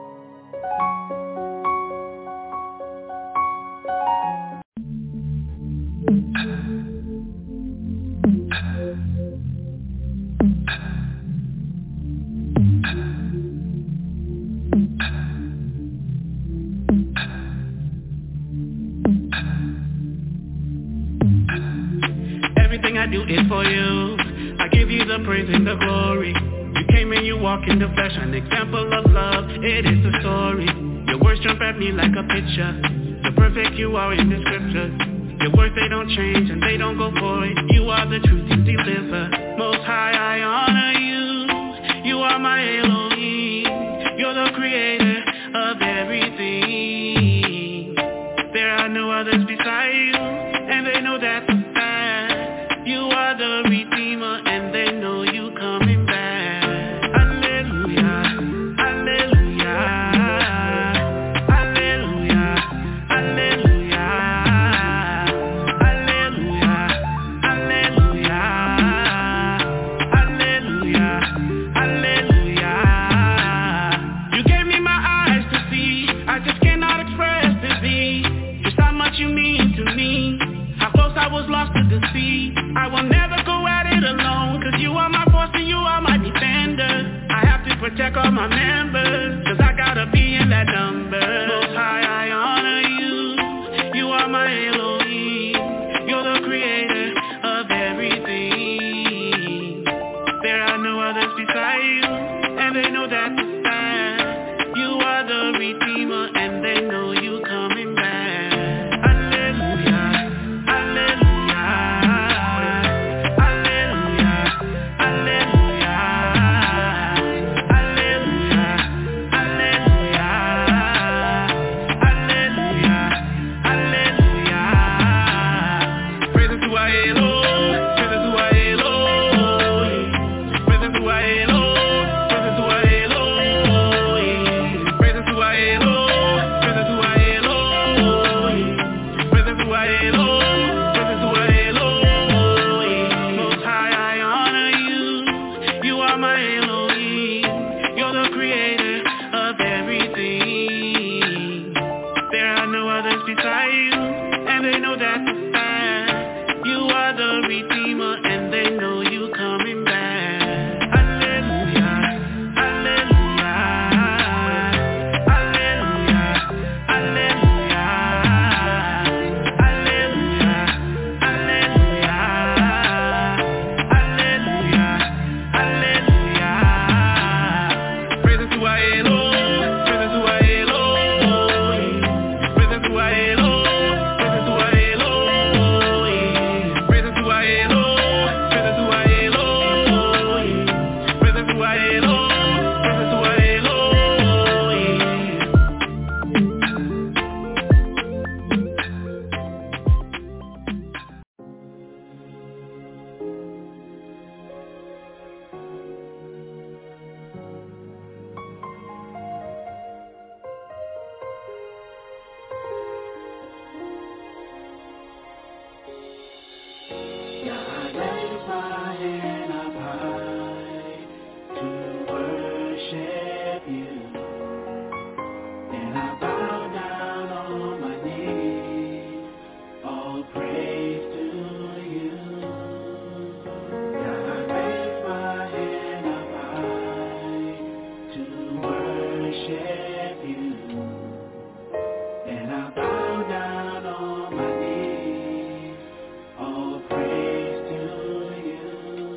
Everything I do is for you. I give you the praise and the glory. You came and you walk in the flesh, an example of love. It is a story. Your words jump at me like a picture. The perfect you are in the scriptures. Your words, they don't change and they don't go void. You are the truth you deliver. Most high, I honor you. You are my Elohim. You're the creator of everything. There are no others beside you, and they know that's a fact. You are the Redeemer, and they know you coming back. Hallelujah, hallelujah, hallelujah, hallelujah, hallelujah, hallelujah, hallelujah, hallelujah. You gave me my eyes to see. I just cannot express to thee just how much you mean to me. How close I was lost to the sea. I will never go at it alone, cause you are my force and you are my defender. I have to protect all my members, cause I gotta be in that number. Most high, I honor you. You are my Elohim. You're the creator of everything. There are no others beside you, and they know that's a fact. You are the Redeemer, and they know you coming back. Hallelujah, hallelujah, hallelujah, hallelujah, hallelujah, hallelujah, hallelujah, hallelujah. Praises to our Elohim, praises to our Elohim, praises to our Elohim, praises to our Elohim, praises to our Elohim, praises to our Elohim, praises to our Elohim, praises to our Elohim. Most high, I honor you. You are my Elohim. You're the creator of everything. There are no others beside you, and they know that's a fact. You are the Redeemer, and they know you coming back. Hallelujah, hallelujah, hallelujah, hallelujah, hallelujah, hallelujah, hallelujah, hallelujah. Praises to our Elohim, praises to our Elohim, you. And I bow down on my knees. All praise to you. God, I raise my hand up high to worship you. And I bow down on my knees. All praise to you.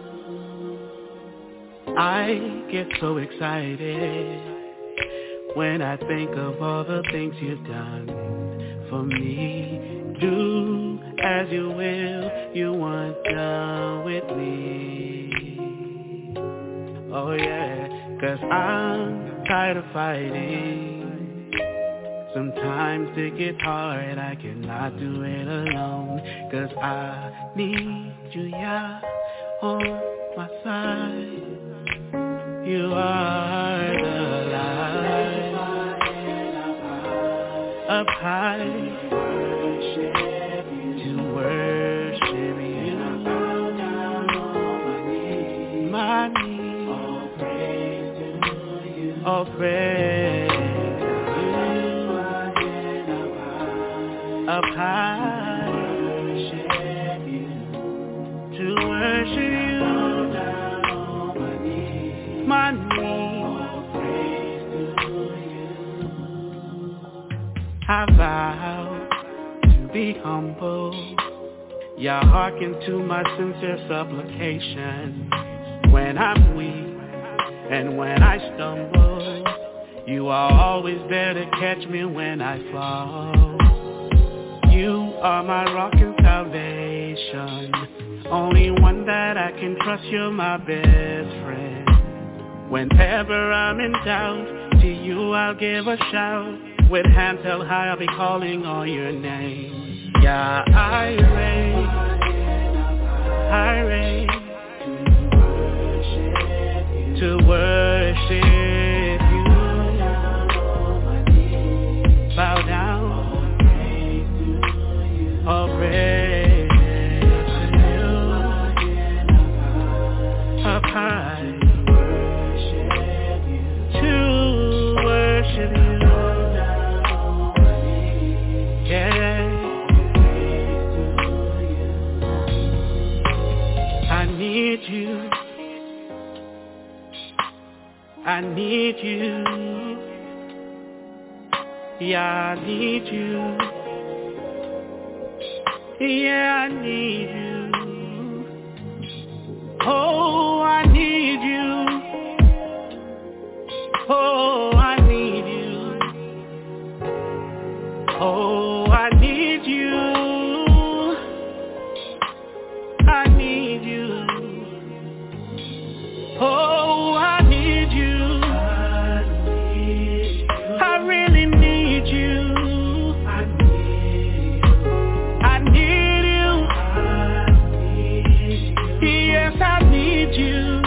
I get so excited when I think of all the things you've done for me. Do as you will, you want done with me. Oh yeah, 'cause I'm tired of fighting. Sometimes it gets hard, I cannot do it alone. 'Cause I need you, yeah, on my side. You are the light, up high, to worship you, my knees, all praise to you, up high, to worship you. My knees, I vow to be humble. Yeah, hearken to my sincere supplication. When I'm weak and when I stumble, you are always there to catch me when I fall. You are my rock and salvation, only one that I can trust. You're my best friend. Whenever I'm in doubt, to you I'll give a shout. With hands held high, I'll be calling on your name. Yeah, I raise, I raise to worship you. Bow down, all praise to you. Up high, to worship you. Yeah, I need you. I need you. Yeah, I need you. Yeah, I need you. Oh, I need you. Oh, I need you. Oh, I need you. I need you. Oh, I need you. I really need you. I need you. Yes, I need you.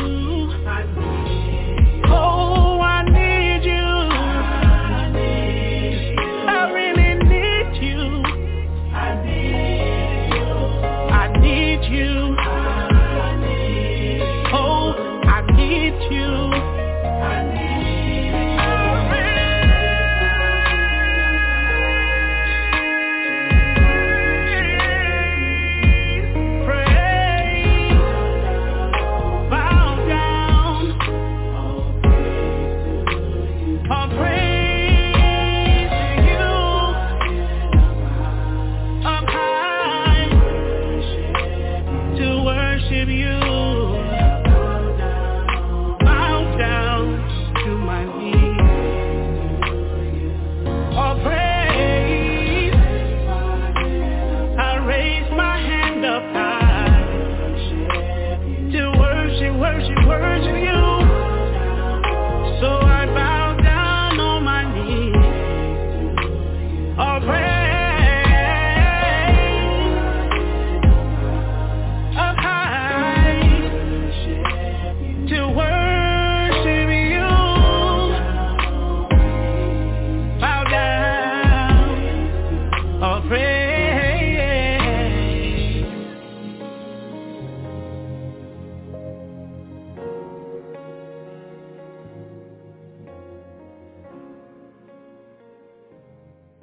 Oh, I need you. I really need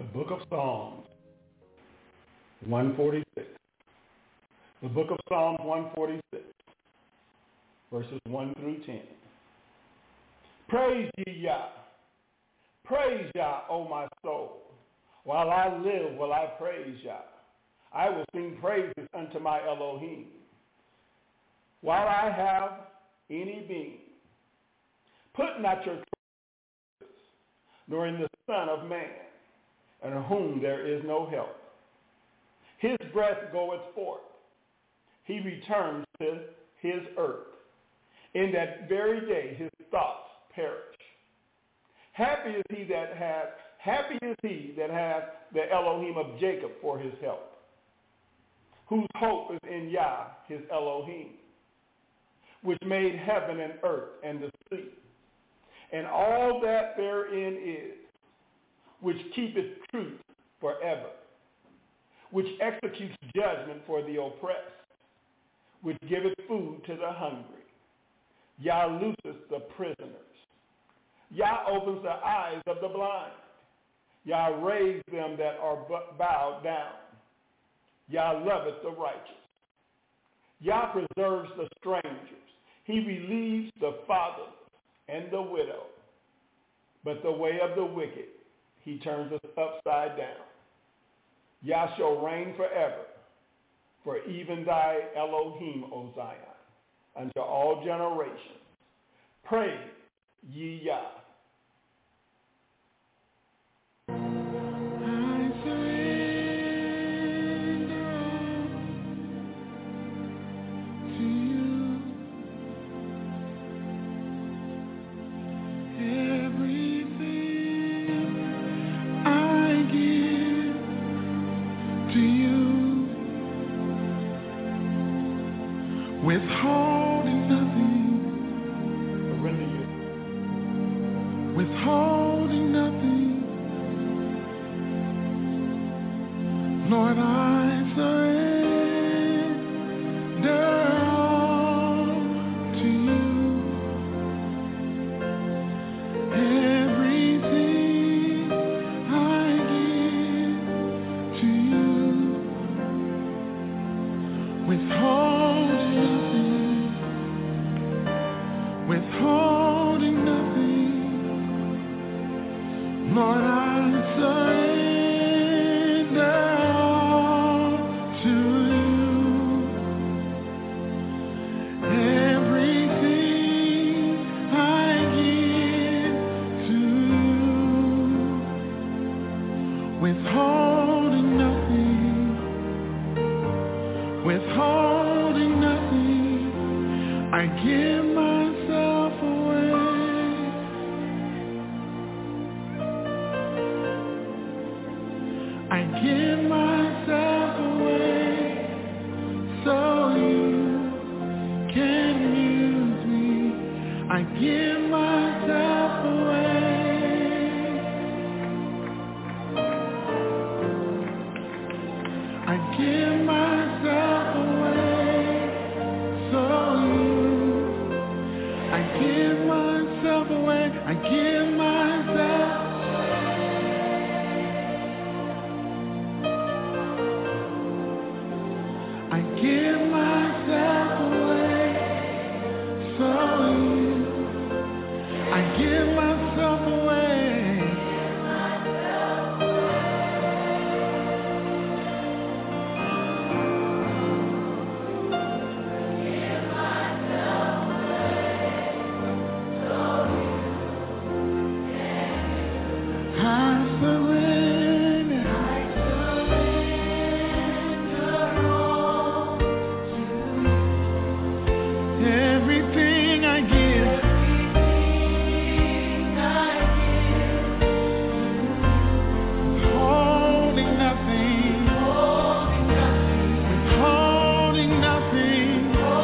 book of Psalms, one forty-six. The book of Psalms, one forty-six, verses one through ten. Praise ye Yah. Praise Yah, O my soul. While I live, will I praise Yah. I will sing praises unto my Elohim. While I have any being, put not your trust, nor in the Son of Man, in whom there is no help. His breath goeth forth. He returns to his earth. In that very day his thoughts perish. Happy is he that hath, happy is he that hath the Elohim of Jacob for his help, whose hope is in Yah, his Elohim, which made heaven and earth and the sea, and all that therein is, which keepeth truth forever, which executes judgment for the oppressed, which giveth food to the hungry. Yah looseth the prisoners. Yah opens the eyes of the blind. Yah raised them that are bowed down. Yah loveth the righteous. Yah preserves the strangers. He relieves the fatherless and the widow. But the way of the wicked he turns us upside down. Yah shall reign forever, for even thy Elohim, O Zion, unto all generations. Praise ye Yah. Withholding nothing, withholding nothing, Lord, I surrender all to you. Everything I give to you, withholding withholding nothing, Lord, I surrender all to you. Everything I give to you, withholding nothing, withholding nothing, I give myself away. I give myself away so you can use me. I give myself away. I give myself away so you. I give myself away. I give myself. I give myself away so you. I give myself away. Everything I give, holding nothing, withholding nothing,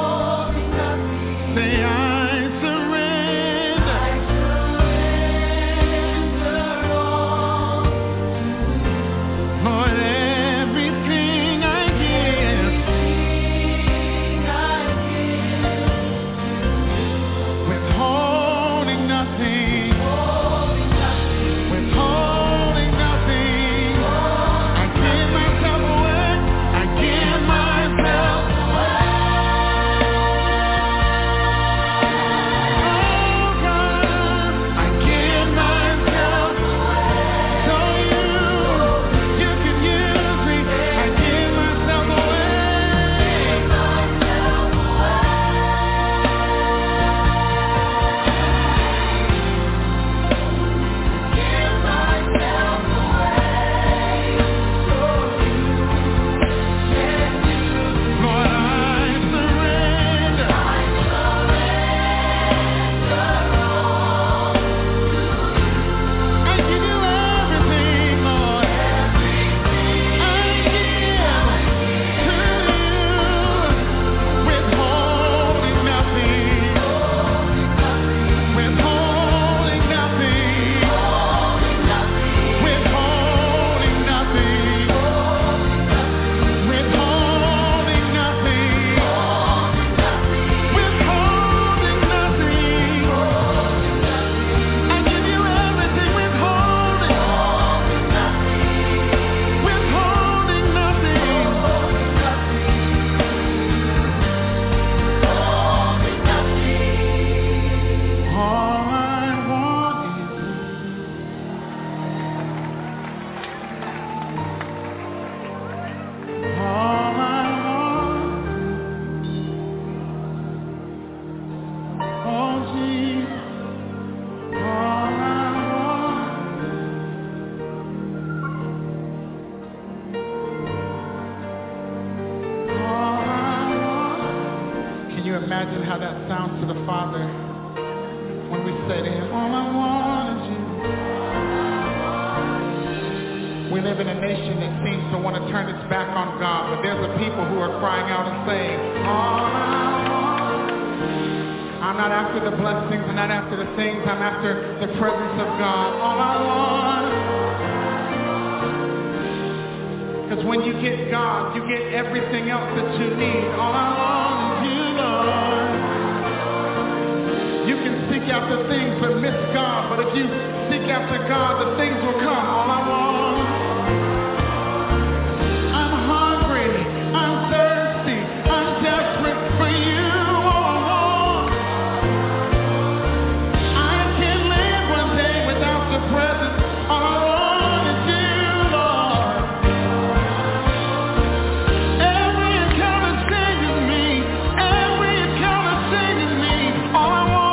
say I surrender, to the Father when we say to him, all I want is you. We live in a nation that seems to want to turn its back on God, but there's a people who are crying out and saying, all I want. I'm not after the blessings, I'm not after the things, I'm after the presence of God. All I want. Because when you get God, you get everything else that you need. All I want is you, Lord. You can seek after things but miss God, but if you seek after God, the things will come. All I want. I'm hungry. I'm thirsty. I'm desperate for you. All I want. I can't live one day without the presence. All I want is you, Lord. Every encounter changes me. Every encounter changes me. All I want.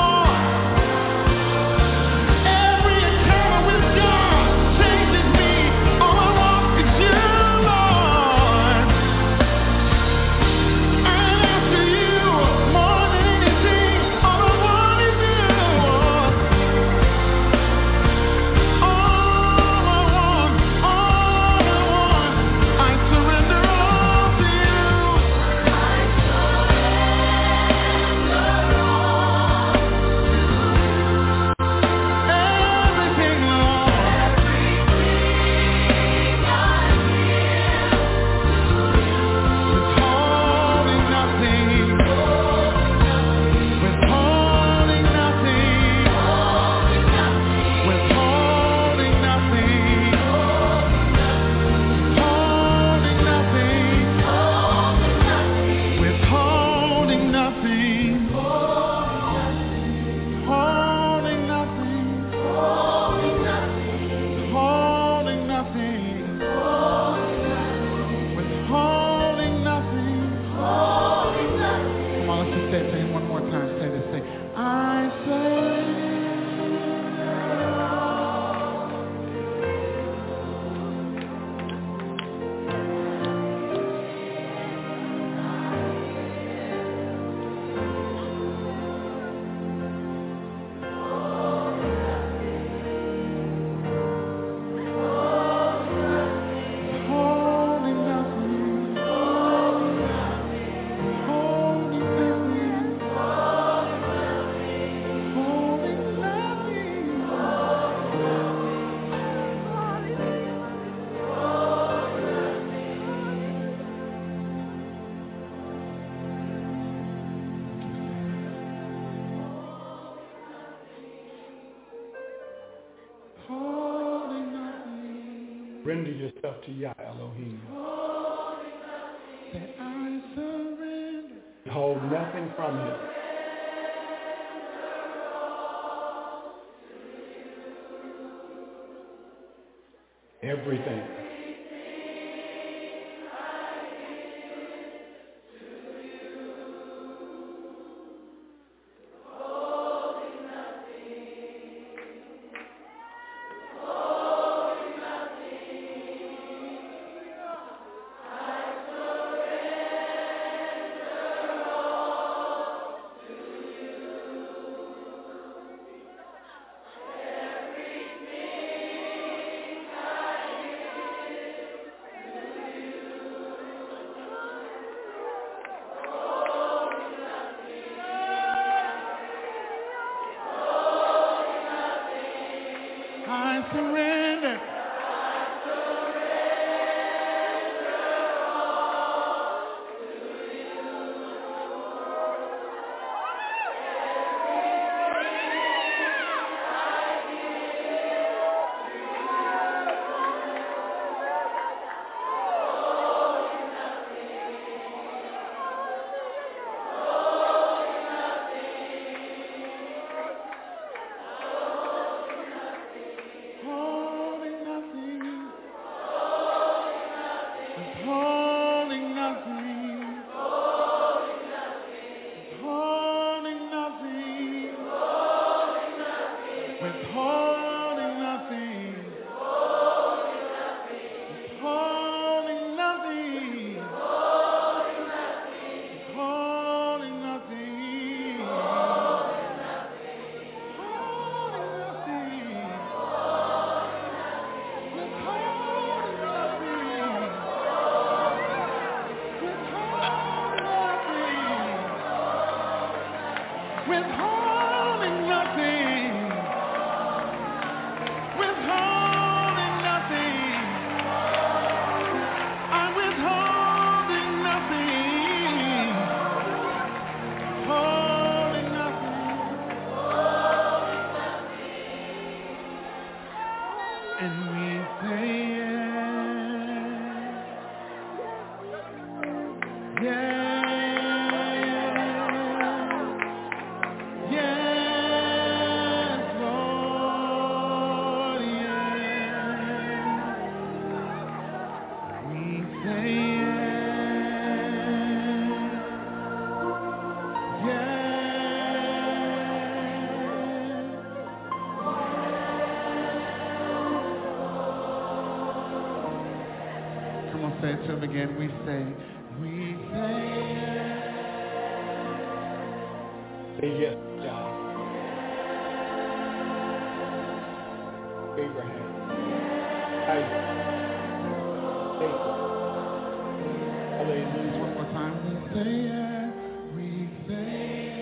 Render yourself to Yah Elohim. That I surrender. Hold nothing from him. Everything. I surrender. Oh. And we say yes, yes. Say it to him again. We say, we say yes. Say yes, John. Abraham. Isaac. Jacob. Hallelujah. One more time. We say yes. We say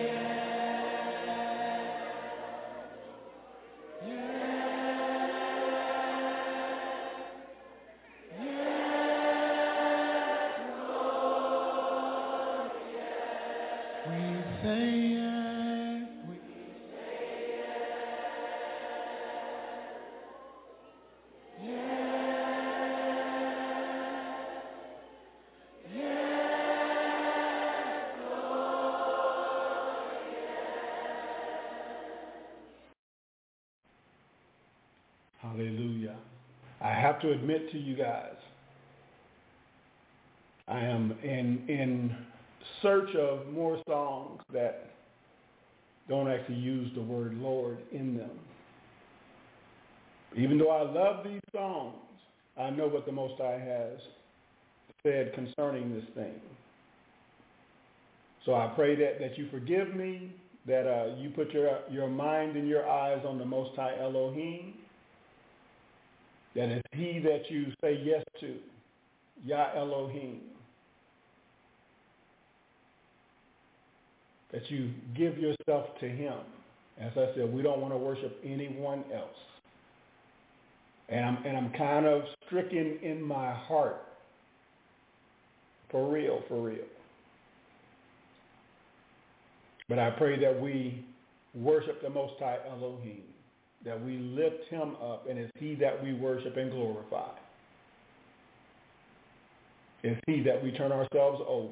Hallelujah. I have to admit to you guys, I am in in search of more songs that don't actually use the word Lord in them. Even though I love these songs, I know what the Most High has said concerning this thing. So I pray that, that you forgive me, that uh, you put your, your mind and your eyes on the Most High Elohim, that it's he that you say yes to, Yah Elohim, that you give yourself to him. As I said, we don't want to worship anyone else. And I'm, and I'm kind of stricken in my heart, for real, for real. But I pray that we worship the Most High Elohim, that we lift him up, and it's he that we worship and glorify. It's he that we turn ourselves over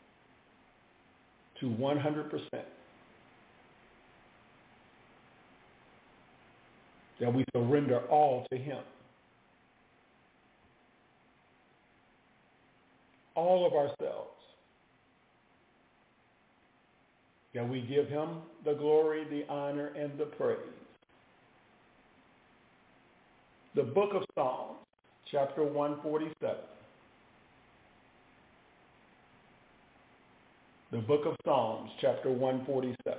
to one hundred percent. That we surrender all to him. All of ourselves. That we give him the glory, the honor, and the praise. The book of Psalms, chapter one forty-seven. The book of Psalms, chapter one forty-seven.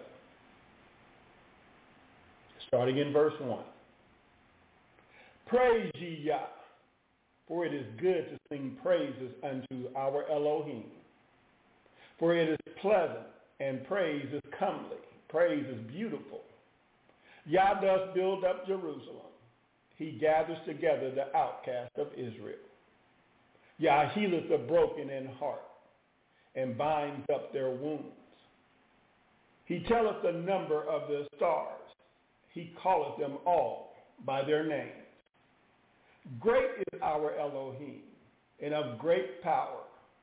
Starting in verse one. Praise ye Yah, for it is good to sing praises unto our Elohim. For it is pleasant, and praise is comely. Praise is beautiful. Yah doth build up Jerusalem. He gathers together the outcast of Israel. Yah healeth the broken in heart, and binds up their wounds. He telleth the number of the stars. He calleth them all by their names. Great is our Elohim, and of great power.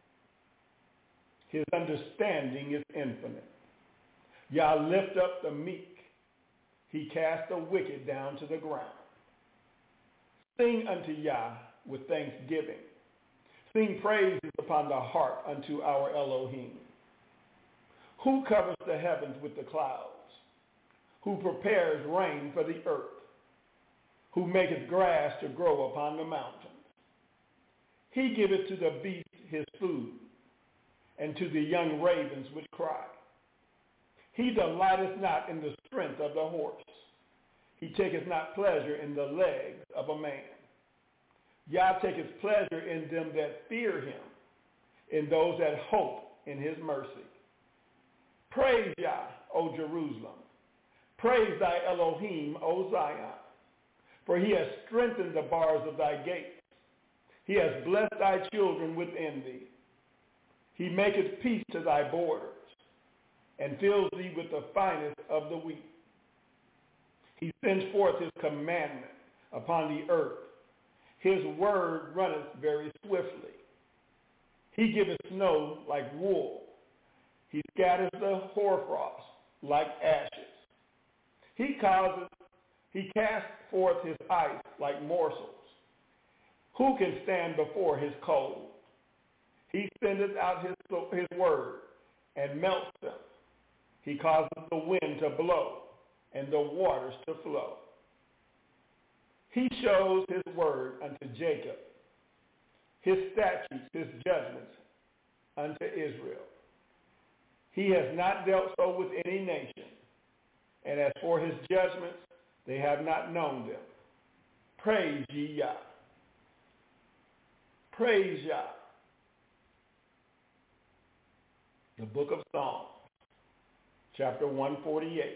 His understanding is infinite. Yah lift up the meek. He cast the wicked down to the ground. Sing unto Yah with thanksgiving. Sing praises upon the harp unto our Elohim. Who covers the heavens with the clouds? Who prepares rain for the earth? Who maketh grass to grow upon the mountains? He giveth to the beast his food, and to the young ravens which cry. He delighteth not in the strength of the horse. He taketh not pleasure in the legs of a man. Yah taketh pleasure in them that fear him, in those that hope in his mercy. Praise Yah, O Jerusalem. Praise thy Elohim, O Zion. For he has strengthened the bars of thy gates. He has blessed thy children within thee. He maketh peace to thy borders, and fills thee with the finest of the wheat. He sends forth his commandment upon the earth. His word runneth very swiftly. He giveth snow like wool. He scatters the hoarfrost like ashes. He causes, he casts forth his ice like morsels. Who can stand before his cold? He sendeth out his, his word and melts them. He causes the wind to blow and the waters to flow. He shows his word unto Jacob, his statutes, his judgments unto Israel. He has not dealt so with any nation, and as for his judgments, they have not known them. Praise ye Yah. Praise Yah. The book of Psalms, chapter one forty-eight.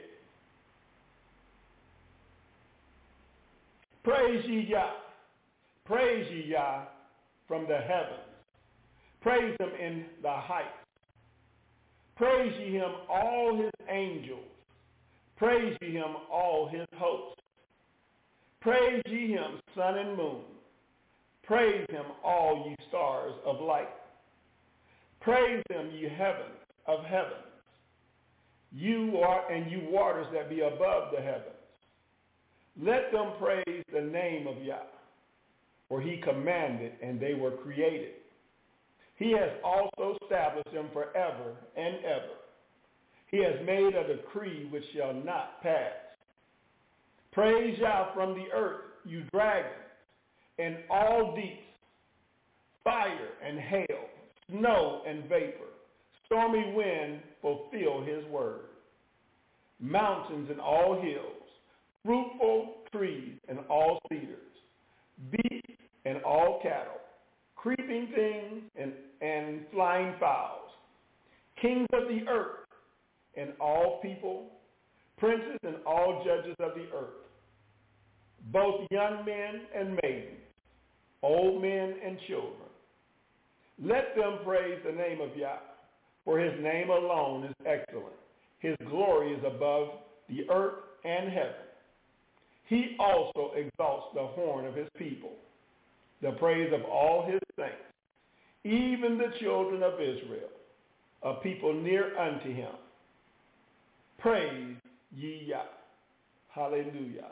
Praise ye Yah. Praise ye Yah from the heavens. Praise him in the heights. Praise ye him, all his angels. Praise ye him, all his hosts. Praise ye him, sun and moon. Praise him, all ye stars of light. Praise him, ye heavens of heavens. You are, and you waters that be above the heavens. Let them praise the name of Yah, for he commanded, and they were created. He has also established them forever and ever. He has made a decree which shall not pass. Praise Yah from the earth, you dragons, and all deeps, fire and hail, snow and vapor, stormy wind fulfill his word. Mountains and all hills, fruitful trees and all cedars, beasts and all cattle, creeping things and, and flying fowls, kings of the earth and all people, princes and all judges of the earth, both young men and maidens, old men and children. Let them praise the name of Yah, for his name alone is excellent. His glory is above the earth and heaven. He also exalts the horn of his people, the praise of all his saints, even the children of Israel, a people near unto him. Praise ye Yah. Hallelujah.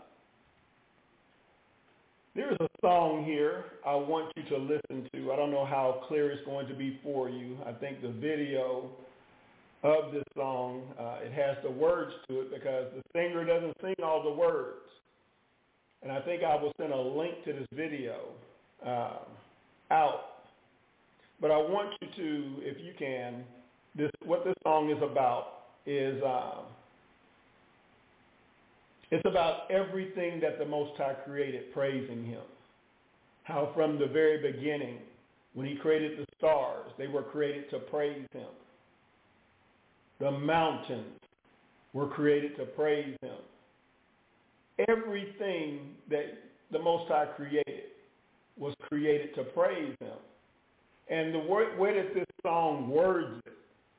There's a song here I want you to listen to. I don't know how clear it's going to be for you. I think the video of this song, uh, it has the words to it because the singer doesn't sing all the words. And I think I will send a link to this video uh, out. But I want you to, if you can, this what this song is about is uh, it's about everything that the Most High created, praising him. How from the very beginning, when he created the stars, they were created to praise him. The mountains were created to praise him. Everything that the Most High created was created to praise him. And the word, where does this song words it?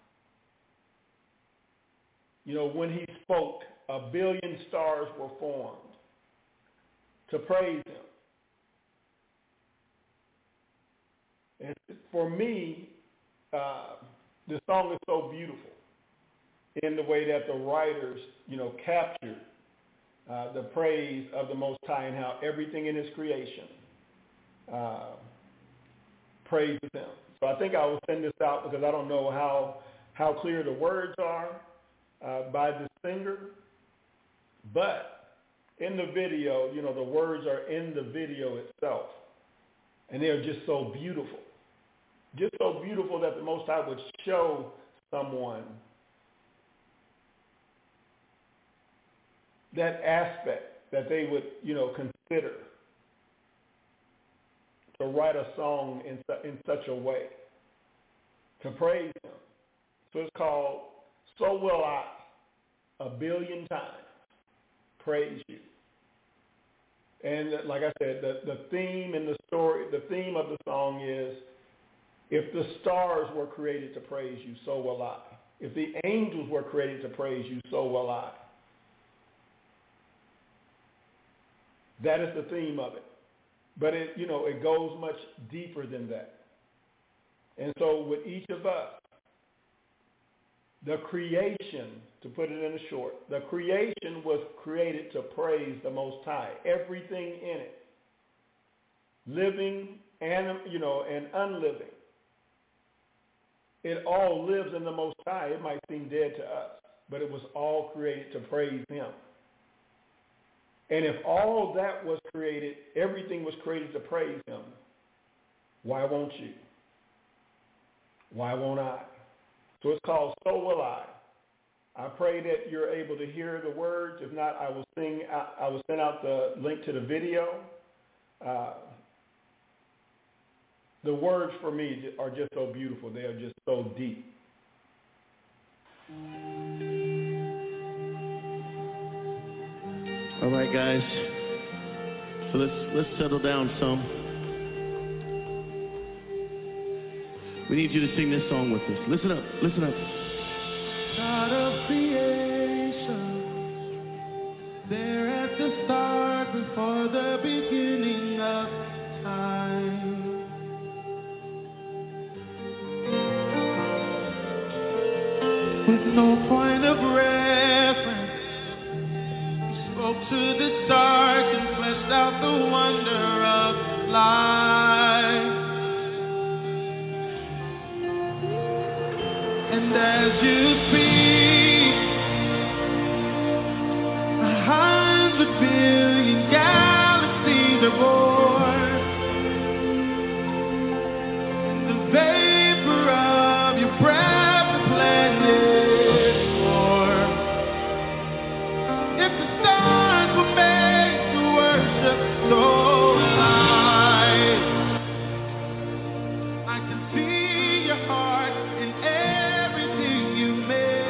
You know, when he spoke, a billion stars were formed to praise him. And for me, uh, the song is so beautiful in the way that the writers, you know, captured uh, the praise of the Most High and how everything in his creation uh, praises him. So I think I will send this out because I don't know how how clear the words are uh, by the singer. But in the video, you know, the words are in the video itself. And they're just so beautiful. Just so beautiful that the Most High would show someone that aspect that they would, you know, consider to write a song in, in such a way to praise him. So it's called So Will I a Billion Times Praise You. And like I said, the, the theme in the story, the theme of the song is, if the stars were created to praise you, so will I. If the angels were created to praise you, so will I. That is the theme of it. But it, you know, it goes much deeper than that. And so with each of us, the creation, to put it in a short, the creation was created to praise the Most High. Everything in it, living and, you know, and unliving, it all lives in the Most High. It might seem dead to us, but it was all created to praise him. And if all that was created, everything was created to praise him, why won't you? Why won't I? So it's called So Will I. I pray that you're able to hear the words. If not, I will sing. I will send out the link to the video. Uh, the words for me are just so beautiful. They are just so deep. All right, guys. So let's let's settle down some. We need you to sing this song with us. Listen up. Listen up. God of creation, there at the start, before the beginning of time. With no point of reference, you spoke to the dark and fleshed out the wonder of life. And as you speak, a hundred billion galaxies are born. The vapor of your breath, the planet form. If the stars were made to worship, so alive, I can see your heart in everything you made.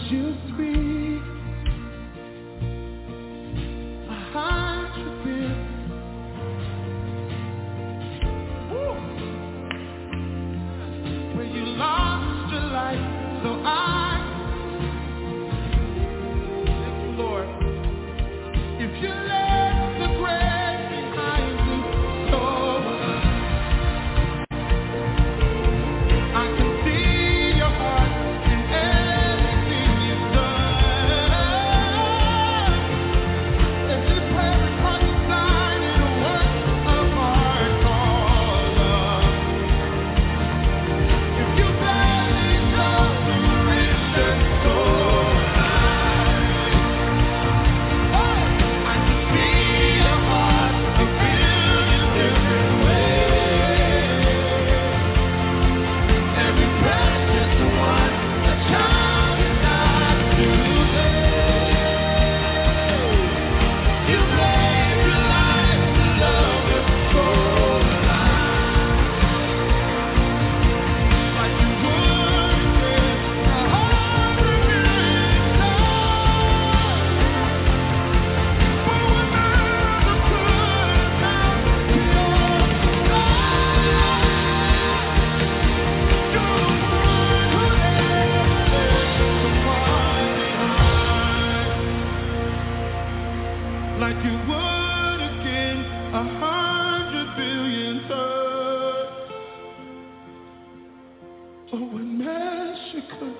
you speak, a hundred billion. Woo. Where you lost your life, so I, thank you, Lord. If you left the grave behind you, so I can see your heart in everything you've done. Every prayer across the sign and a work of art called love. If you barely know the riches so high, I can see your heart a billion different ways. Every precious one, a child is not too late. You gave your life to love us so like you would give a hundred million times. But we never could amount to your love. You're the one who never left someone behind. Like you would again a hundred billion times. Oh, what magical,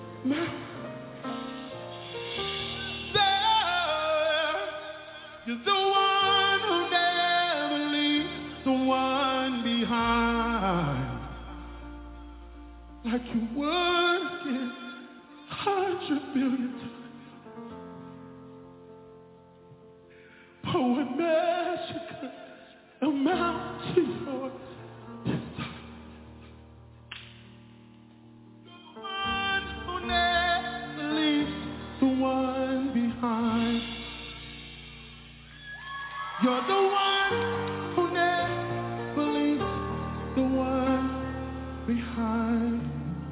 you're the one who never leaves the one behind. Like you would again a hundred billion times. Oh, what magical amount to yours. One who never leaves the one behind. You're the one who never leaves the one behind.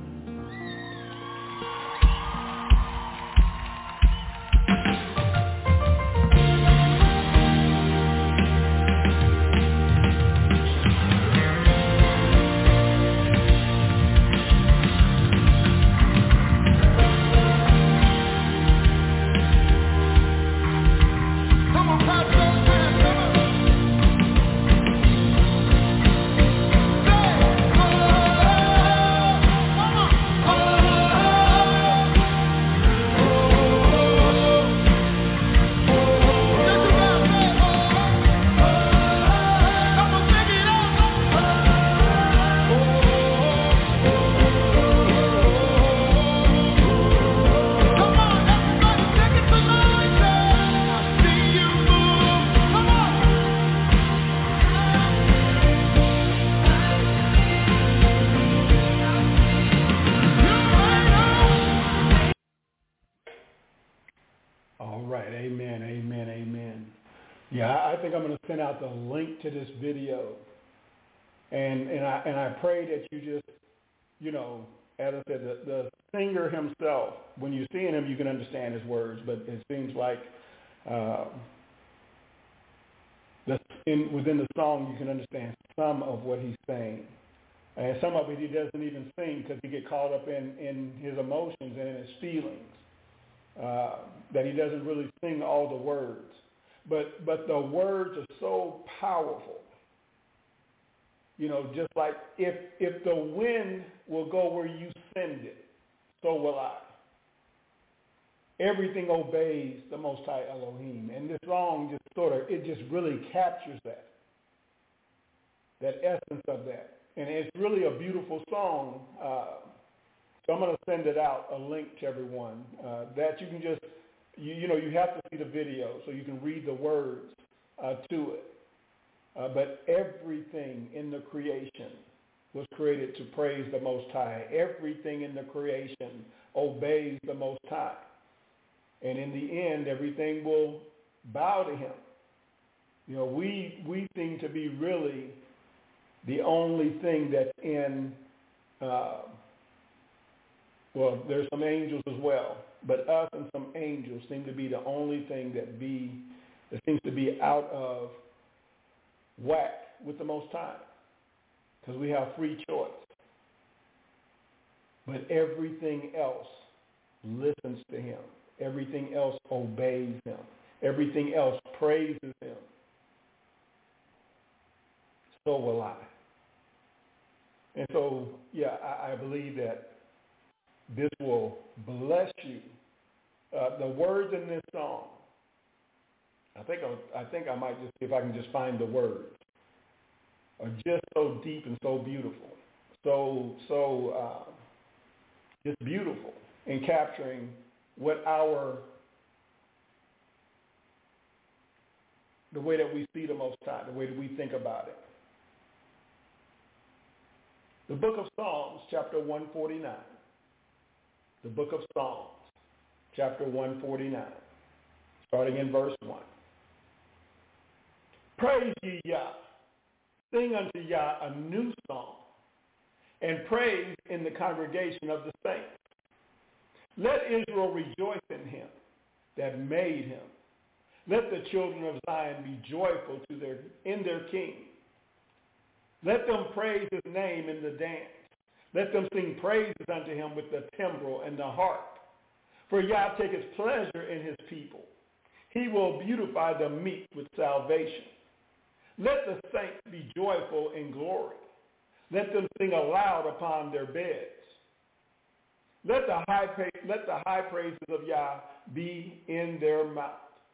Come on, clap those hands, come on. Say, oh, come on. Oh, oh, oh, let your mouth say, oh, oh, come on, sing it out. Oh, come on, everybody, sing it tonight. Say, I see you move. Come on. All right. Amen. Amen. Amen. Yeah, I I think I'm going to send out the link to this video, and and I and I pray that you just, you know, as I said, the, the singer himself, when you're seeing him, you can understand his words, but it seems like uh, the, in, within the song you can understand some of what he's saying. And some of it he doesn't even sing because he get caught up in, in his emotions and in his feelings, uh, that he doesn't really sing all the words. But but the words are so powerful. You know, just like if if the wind will go where you send it, so will I. Everything obeys the Most High Elohim. And this song just sort of, it just really captures that, that essence of that. And it's really a beautiful song. Uh, so I'm going to send it out, a link to everyone, uh, that you can just, you, you know, you have to see the video so you can read the words uh, to it. Uh, but everything in the creation was created to praise the Most High. Everything in the creation obeys the Most High. And in the end, everything will bow to him. You know, we we seem to be really the only thing that's in, uh, Well, there's some angels as well, but us and some angels seem to be the only thing that be that seems to be out of whack with the Most High, because we have free choice. But everything else listens to him. Everything else obeys him. Everything else praises him. So will I. And so, yeah, I, I believe that this will bless you. Uh, the words in this song, I think I, I think I might just see if I can just find the words, are just so deep and so beautiful, so so uh, just beautiful in capturing what our the way that we see the Most High, the way that we think about it. The book of Psalms, chapter one forty-nine. The book of Psalms, chapter one forty-nine, starting in verse one. Praise ye Yah, sing unto Yah a new song, and praise in the congregation of the saints. Let Israel rejoice in him that made him. Let the children of Zion be joyful to their, in their king. Let them praise his name in the dance. Let them sing praises unto him with the timbrel and the harp. For Yah taketh pleasure in his people. He will beautify the meek with salvation. Let the saints be joyful in glory. Let them sing aloud upon their beds. Let the high, pra- let the high praises of Yah be in their mouth,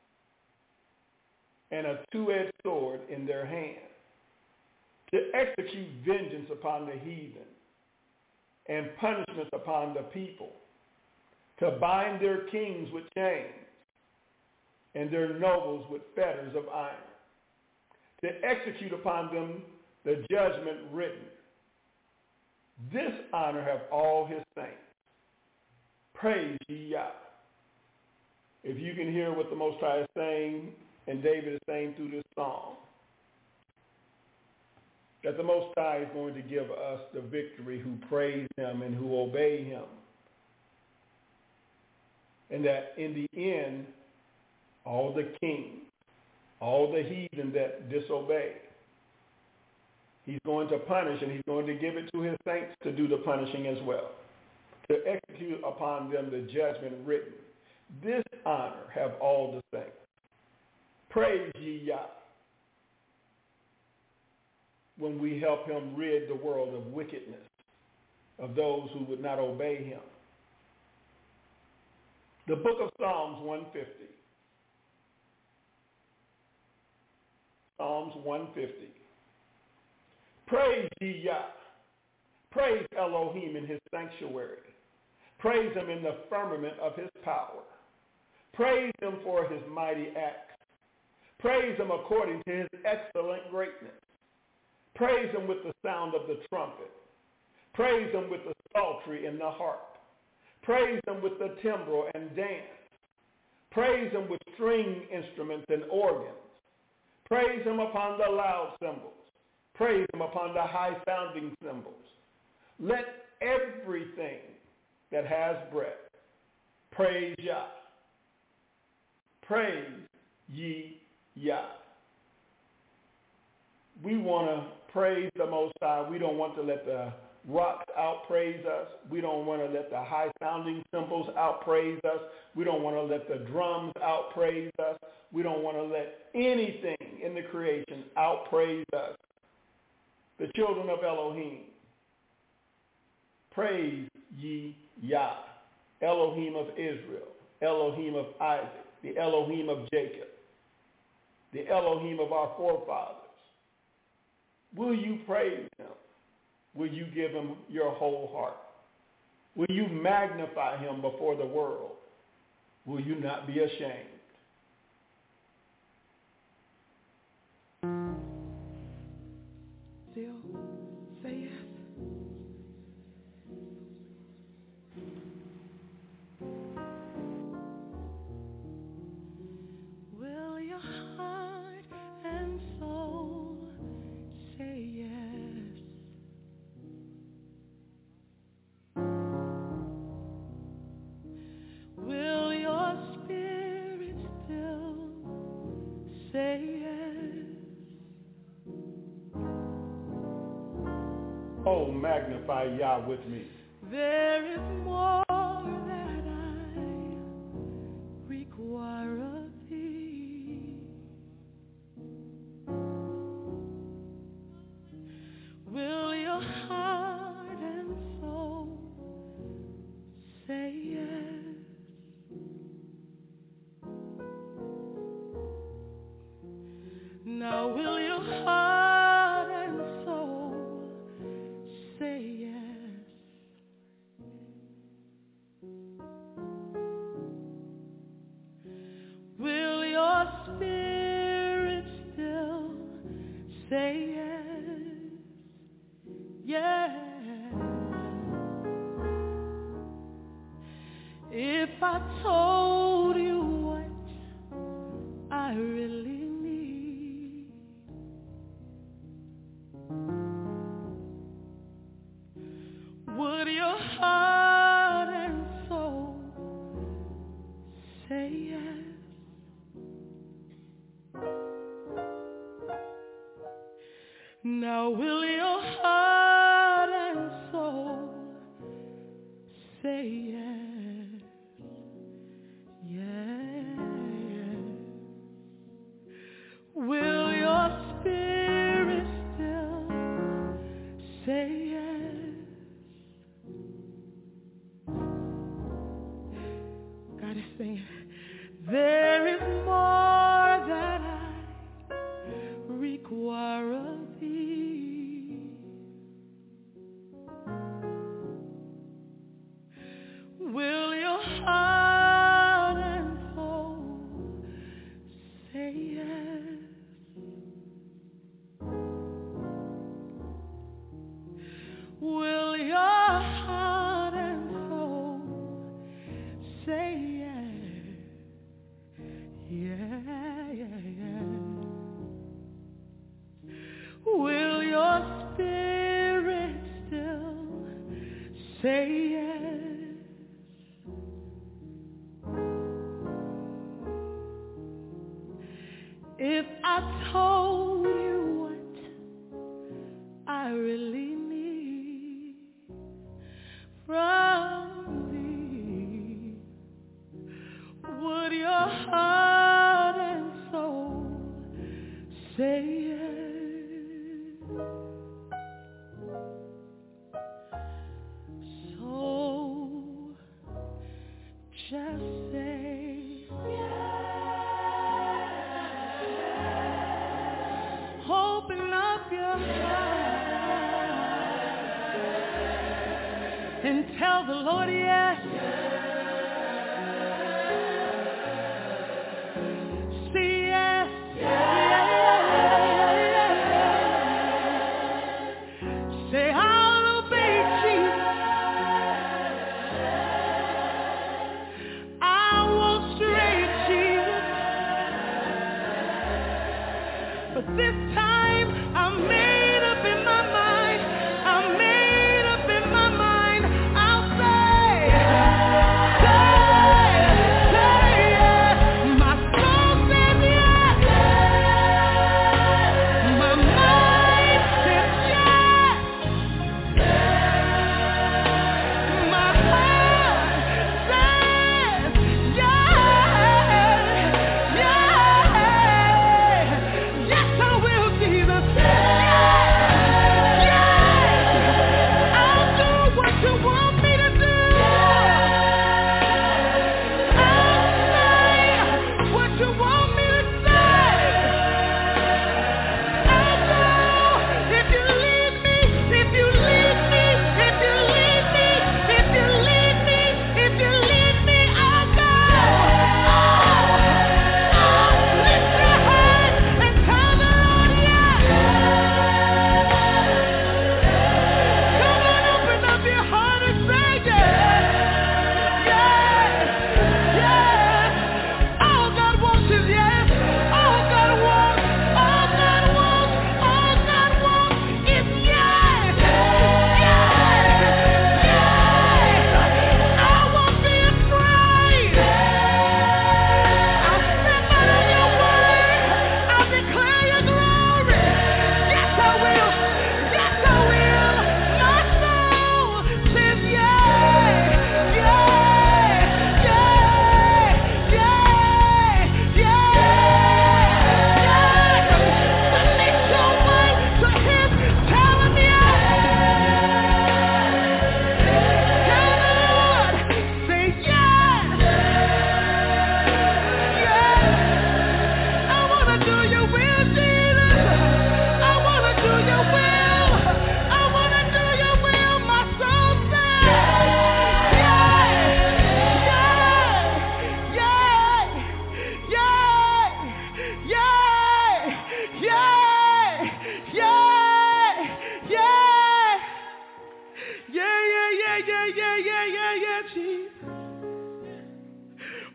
and a two-edged sword in their hand, to execute vengeance upon the heathen and punishment upon the people, to bind their kings with chains and their nobles with fetters of iron, to execute upon them the judgment written. This honor have all his saints. Praise ye Yah. If you can hear what the Most High is saying, and David is saying through this song, that the Most High is going to give us the victory who praise him and who obey him. And that in the end, all the kings, all the heathen that disobey, he's going to punish, and he's going to give it to his saints to do the punishing as well, to execute upon them the judgment written. This honor have all the saints. Praise ye Yah, when we help him rid the world of wickedness, of those who would not obey him. The book of Psalms one fifty. Psalms one fifty. Praise ye Yah. Praise Elohim in his sanctuary. Praise him in the firmament of his power. Praise him for his mighty acts. Praise him according to his excellent greatness. Praise him with the sound of the trumpet. Praise him with the psaltery and the harp. Praise him with the timbrel and dance. Praise him with string instruments and organs. Praise him upon the loud cymbals. Praise him upon the high-sounding cymbals. Let everything that has breath praise Yah. Praise ye Yah. We want to praise the Most High. We don't want to let the rocks outpraise us. We don't want to let the high-sounding cymbals outpraise us. We don't want to let the drums outpraise us. We don't want to let anything in the creation outpraise us. The children of Elohim, praise ye Yah, Elohim of Israel, Elohim of Isaac, the Elohim of Jacob, the Elohim of our forefathers. Will you praise him? Will you give him your whole heart? Will you magnify him before the world? Will you not be ashamed? Still say yes. Will your heart and soul say yes? Oh, magnify Yah with me. There is more that I require of thee. Will your heart and soul say yes? Now will your heart and soul say yes? Will your spirit still say yes? Yes. If I told you what I really need, would your heart and soul say yes? Now will your heart and soul say yes? Yes. Will your spirit still say yes? God is saying, there is more that I require of thee. Will your heart and soul say yes? Will your heart and soul say yes? Yeah, yeah, yeah. Will your spirit still say yes? If I told you what I really need from thee, would your heart and soul say yes? So just say yes. Open up your heart and tell the Lord yes. Say yes. Say I'll obey Jesus. I won't stray, Jesus. But this time I'm made up in my mind. I'm made up in my mind. I'll say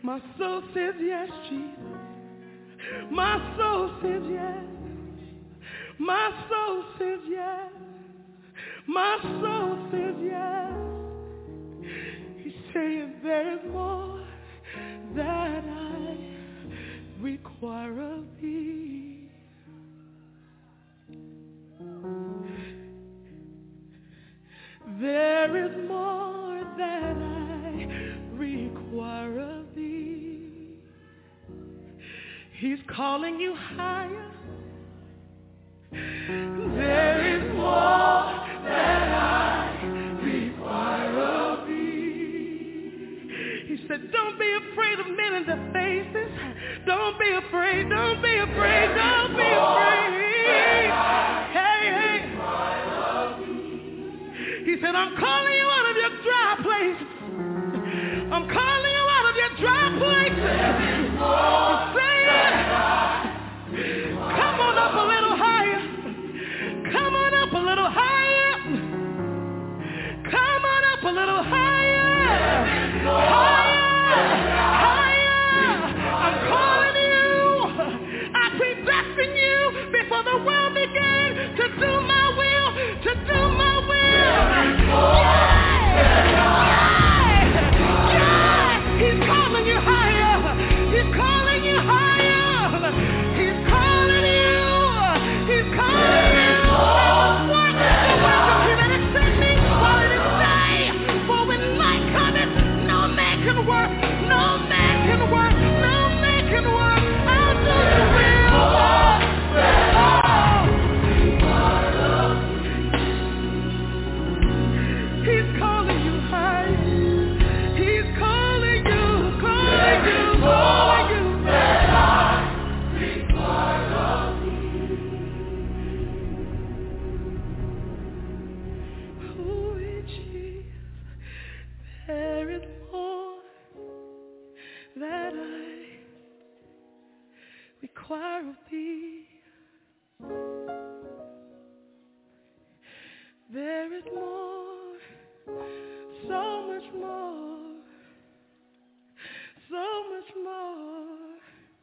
My soul says yes, Jesus. My soul says yes. My soul says yes. My soul says yes. He's saying there is more that I require of thee. There is more that I require of thee. He's calling you higher. There is more that I require of thee. He said, don't be afraid of men in their faces. Don't be afraid, don't be afraid, don't be afraid. Hey, hey. He said, I'm calling you out of your dry places. I'm calling you out of your dry places. Say it. Come on up a little higher. Come on up a little higher. Come on up a little higher. Higher. Higher. I'm calling you. I predestined you before the world began to do my will, to do my will. He's calling you higher. He's calling you higher. He's calling you. He's calling you. I must work the work of him that has sent me while it is day. For when night cometh, no man can work. No man can work. No man can work. I'll do the will. He's calling you higher. He's calling you, calling you, calling you. Oh, Jesus, there is more that I require of thee. There is more, so much more, so much more.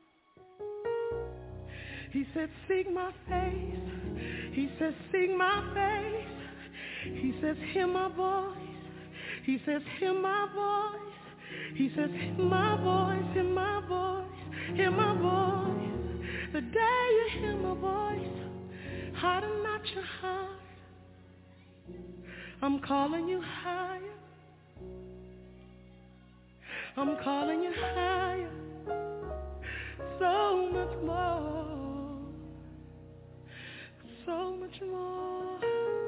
He said, seek my face. He says, seek my face. He says, hear my voice. He says, hear my voice. He says, hear my voice, hear my voice, hear my voice. The day you hear my voice, harden not your heart. I'm calling you higher. I'm calling you higher. So much more. So much more.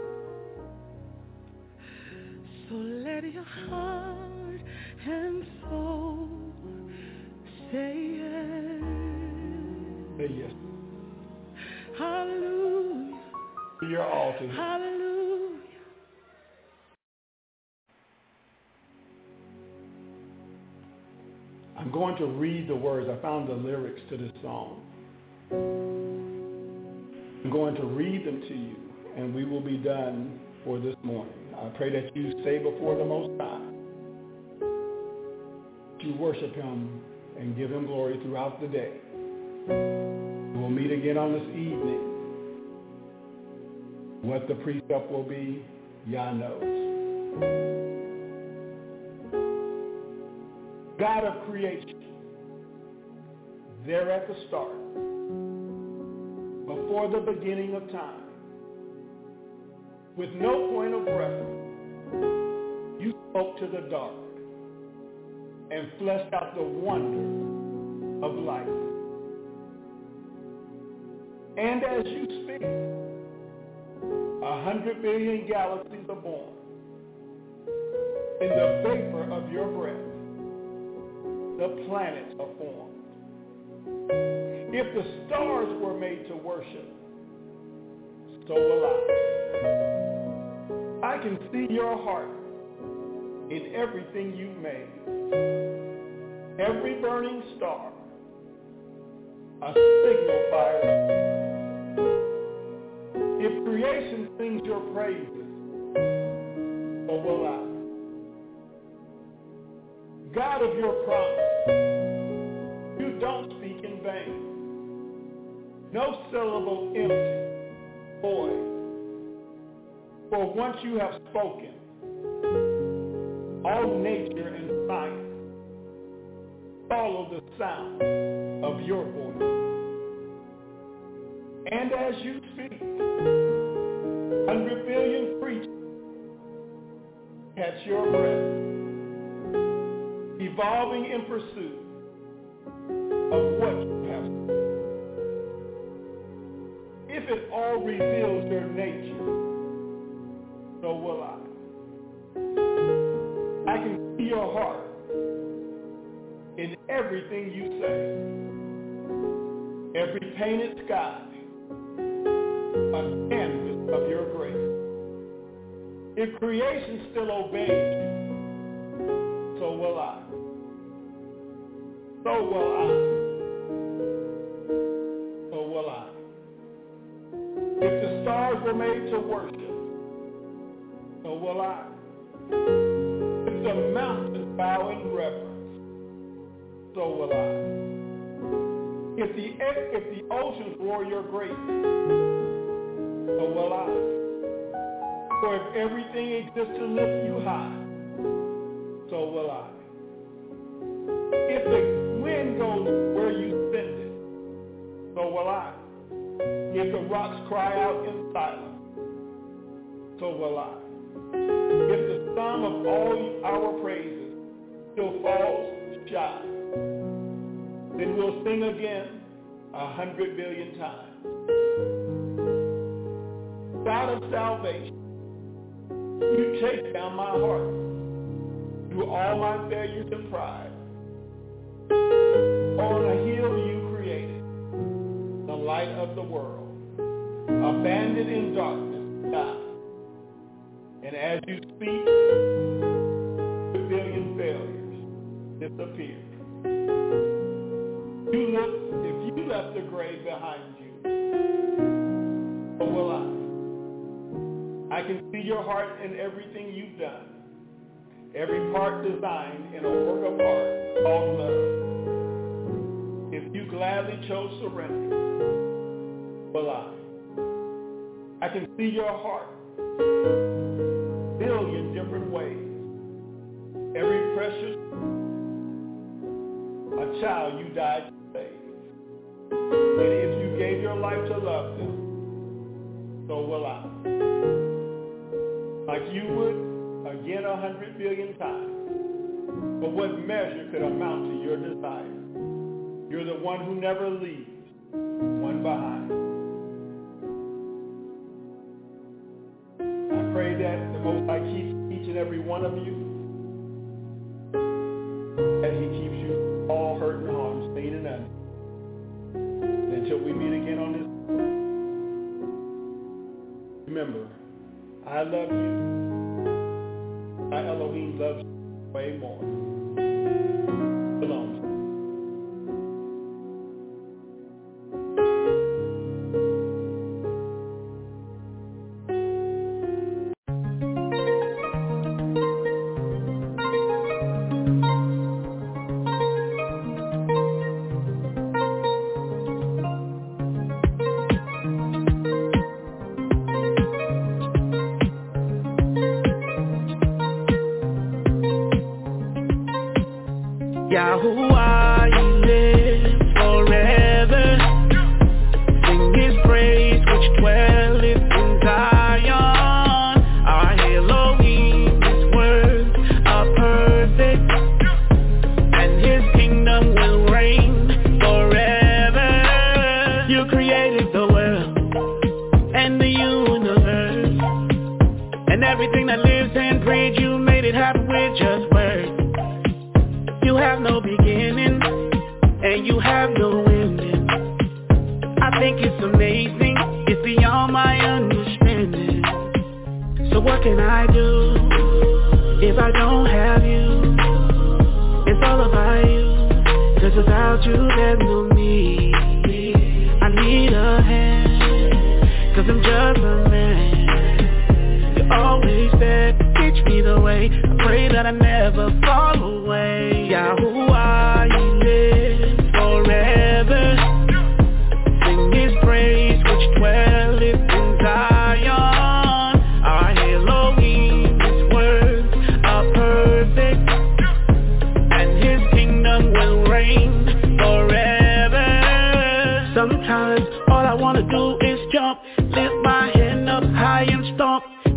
So let your heart and soul say yes. Say yes. Hallelujah. To your altar. Hallelujah. I'm going to read the words. I found the lyrics to this song. I'm going to read them to you, and we will be done for this morning. I pray that you stay before the Most High. You worship him and give him glory throughout the day. We'll meet again on this evening. What the precept will be, Yah knows. God of creation, there at the start, before the beginning of time, with no point of reference, you spoke to the dark and fleshed out the wonder of life. And as you speak, a hundred billion galaxies are born. In the vapor of your breath, the planets are formed. If the stars were made to worship, so will I. I can see your heart in everything you've made. Every burning star, a signal fire. If creation sings your praises, so will I. God of your promise, no syllable empty, void. For once you have spoken, all nature and science follow the sound of your voice. And as you speak, hundred billion creatures catch your breath, evolving in pursuit of what you have said. If it all reveals your nature, so will I. I can see your heart in everything you say. Every painted sky, a canvas of your grace. If creation still obeys you, so will I. So will I. So will I. If the stars were made to worship, so will I. If the mountains bow in reverence, so will I. If the if the oceans roar your greatness, so will I. For if everything exists to lift you high, so will I. If the wind goes where you send it, so will I. If the rocks cry out in silence, so will I. If the sum of all our praises still falls shy, then we'll sing again a hundred billion times. God of salvation, you take down my heart through all my failures and pride. On a hill you created, the light of the world, abandoned in darkness, die. And as you speak, a billion failures disappear. You look, if you left the grave behind you, so will I. I can see your heart in everything you've done. Every part designed in a work of art called love. If you gladly chose surrender, will I. I can see your heart, billion different ways. Every precious, a child you died to save. And if you gave your life to love them, so will I. Like you would, again a hundred billion times. But what measure could amount to your desire? You're the one who never leaves one behind. I pray that the Most High keeps each and every one of you, that he keeps you all hurt and harmed, seen and unseen. Until we meet again on this, remember, I love you. My Elohim loves you way more. Shalom. Yahuwah, he lives forever. Sing his praise which dwelleth in Zion. Our Elohim, his words are perfect, and his kingdom will reign forever. You created the world and the universe, and everything that lives and breathes. You made it happen with just words. You have no beginning, and you have no ending. I think it's amazing, it's beyond my understanding. So what can I do if I don't have you? It's all about you, 'cause without you there's no me. I need a hand, 'cause I'm just a man. You're always there, teach me the way. I pray that I never fall away. Yahuwah, he lives forever. Sing his praise.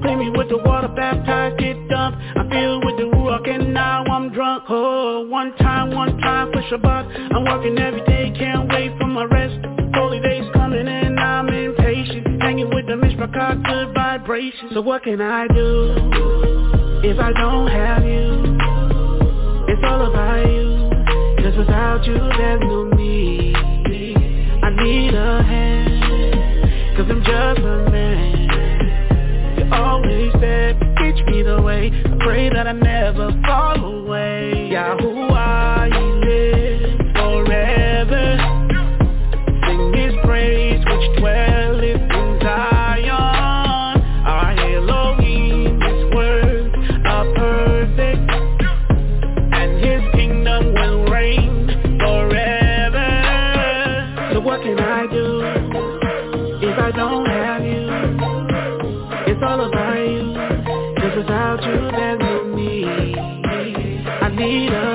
Clean me with the water, baptized, get dumped. I'm filled with the Ruach and now I'm drunk. Oh, one time, one time for Shabbat. I'm working every day, can't wait for my rest. Holy days coming and I'm impatient. Hanging with the Mishpachah, good vibrations. So what can I do if I don't have you? It's all about you, cause without you there's no me. I need a hand, cause I'm just a man. You always said, teach me the way. I pray that I never fall away. Yahuwah, you live forever. Sing his praise which dwelleth in Zion. Our Elohim, his words are perfect, and his kingdom will reign forever. So what can I do if I don't have you? It's all about you, cause without you there's no me. I need a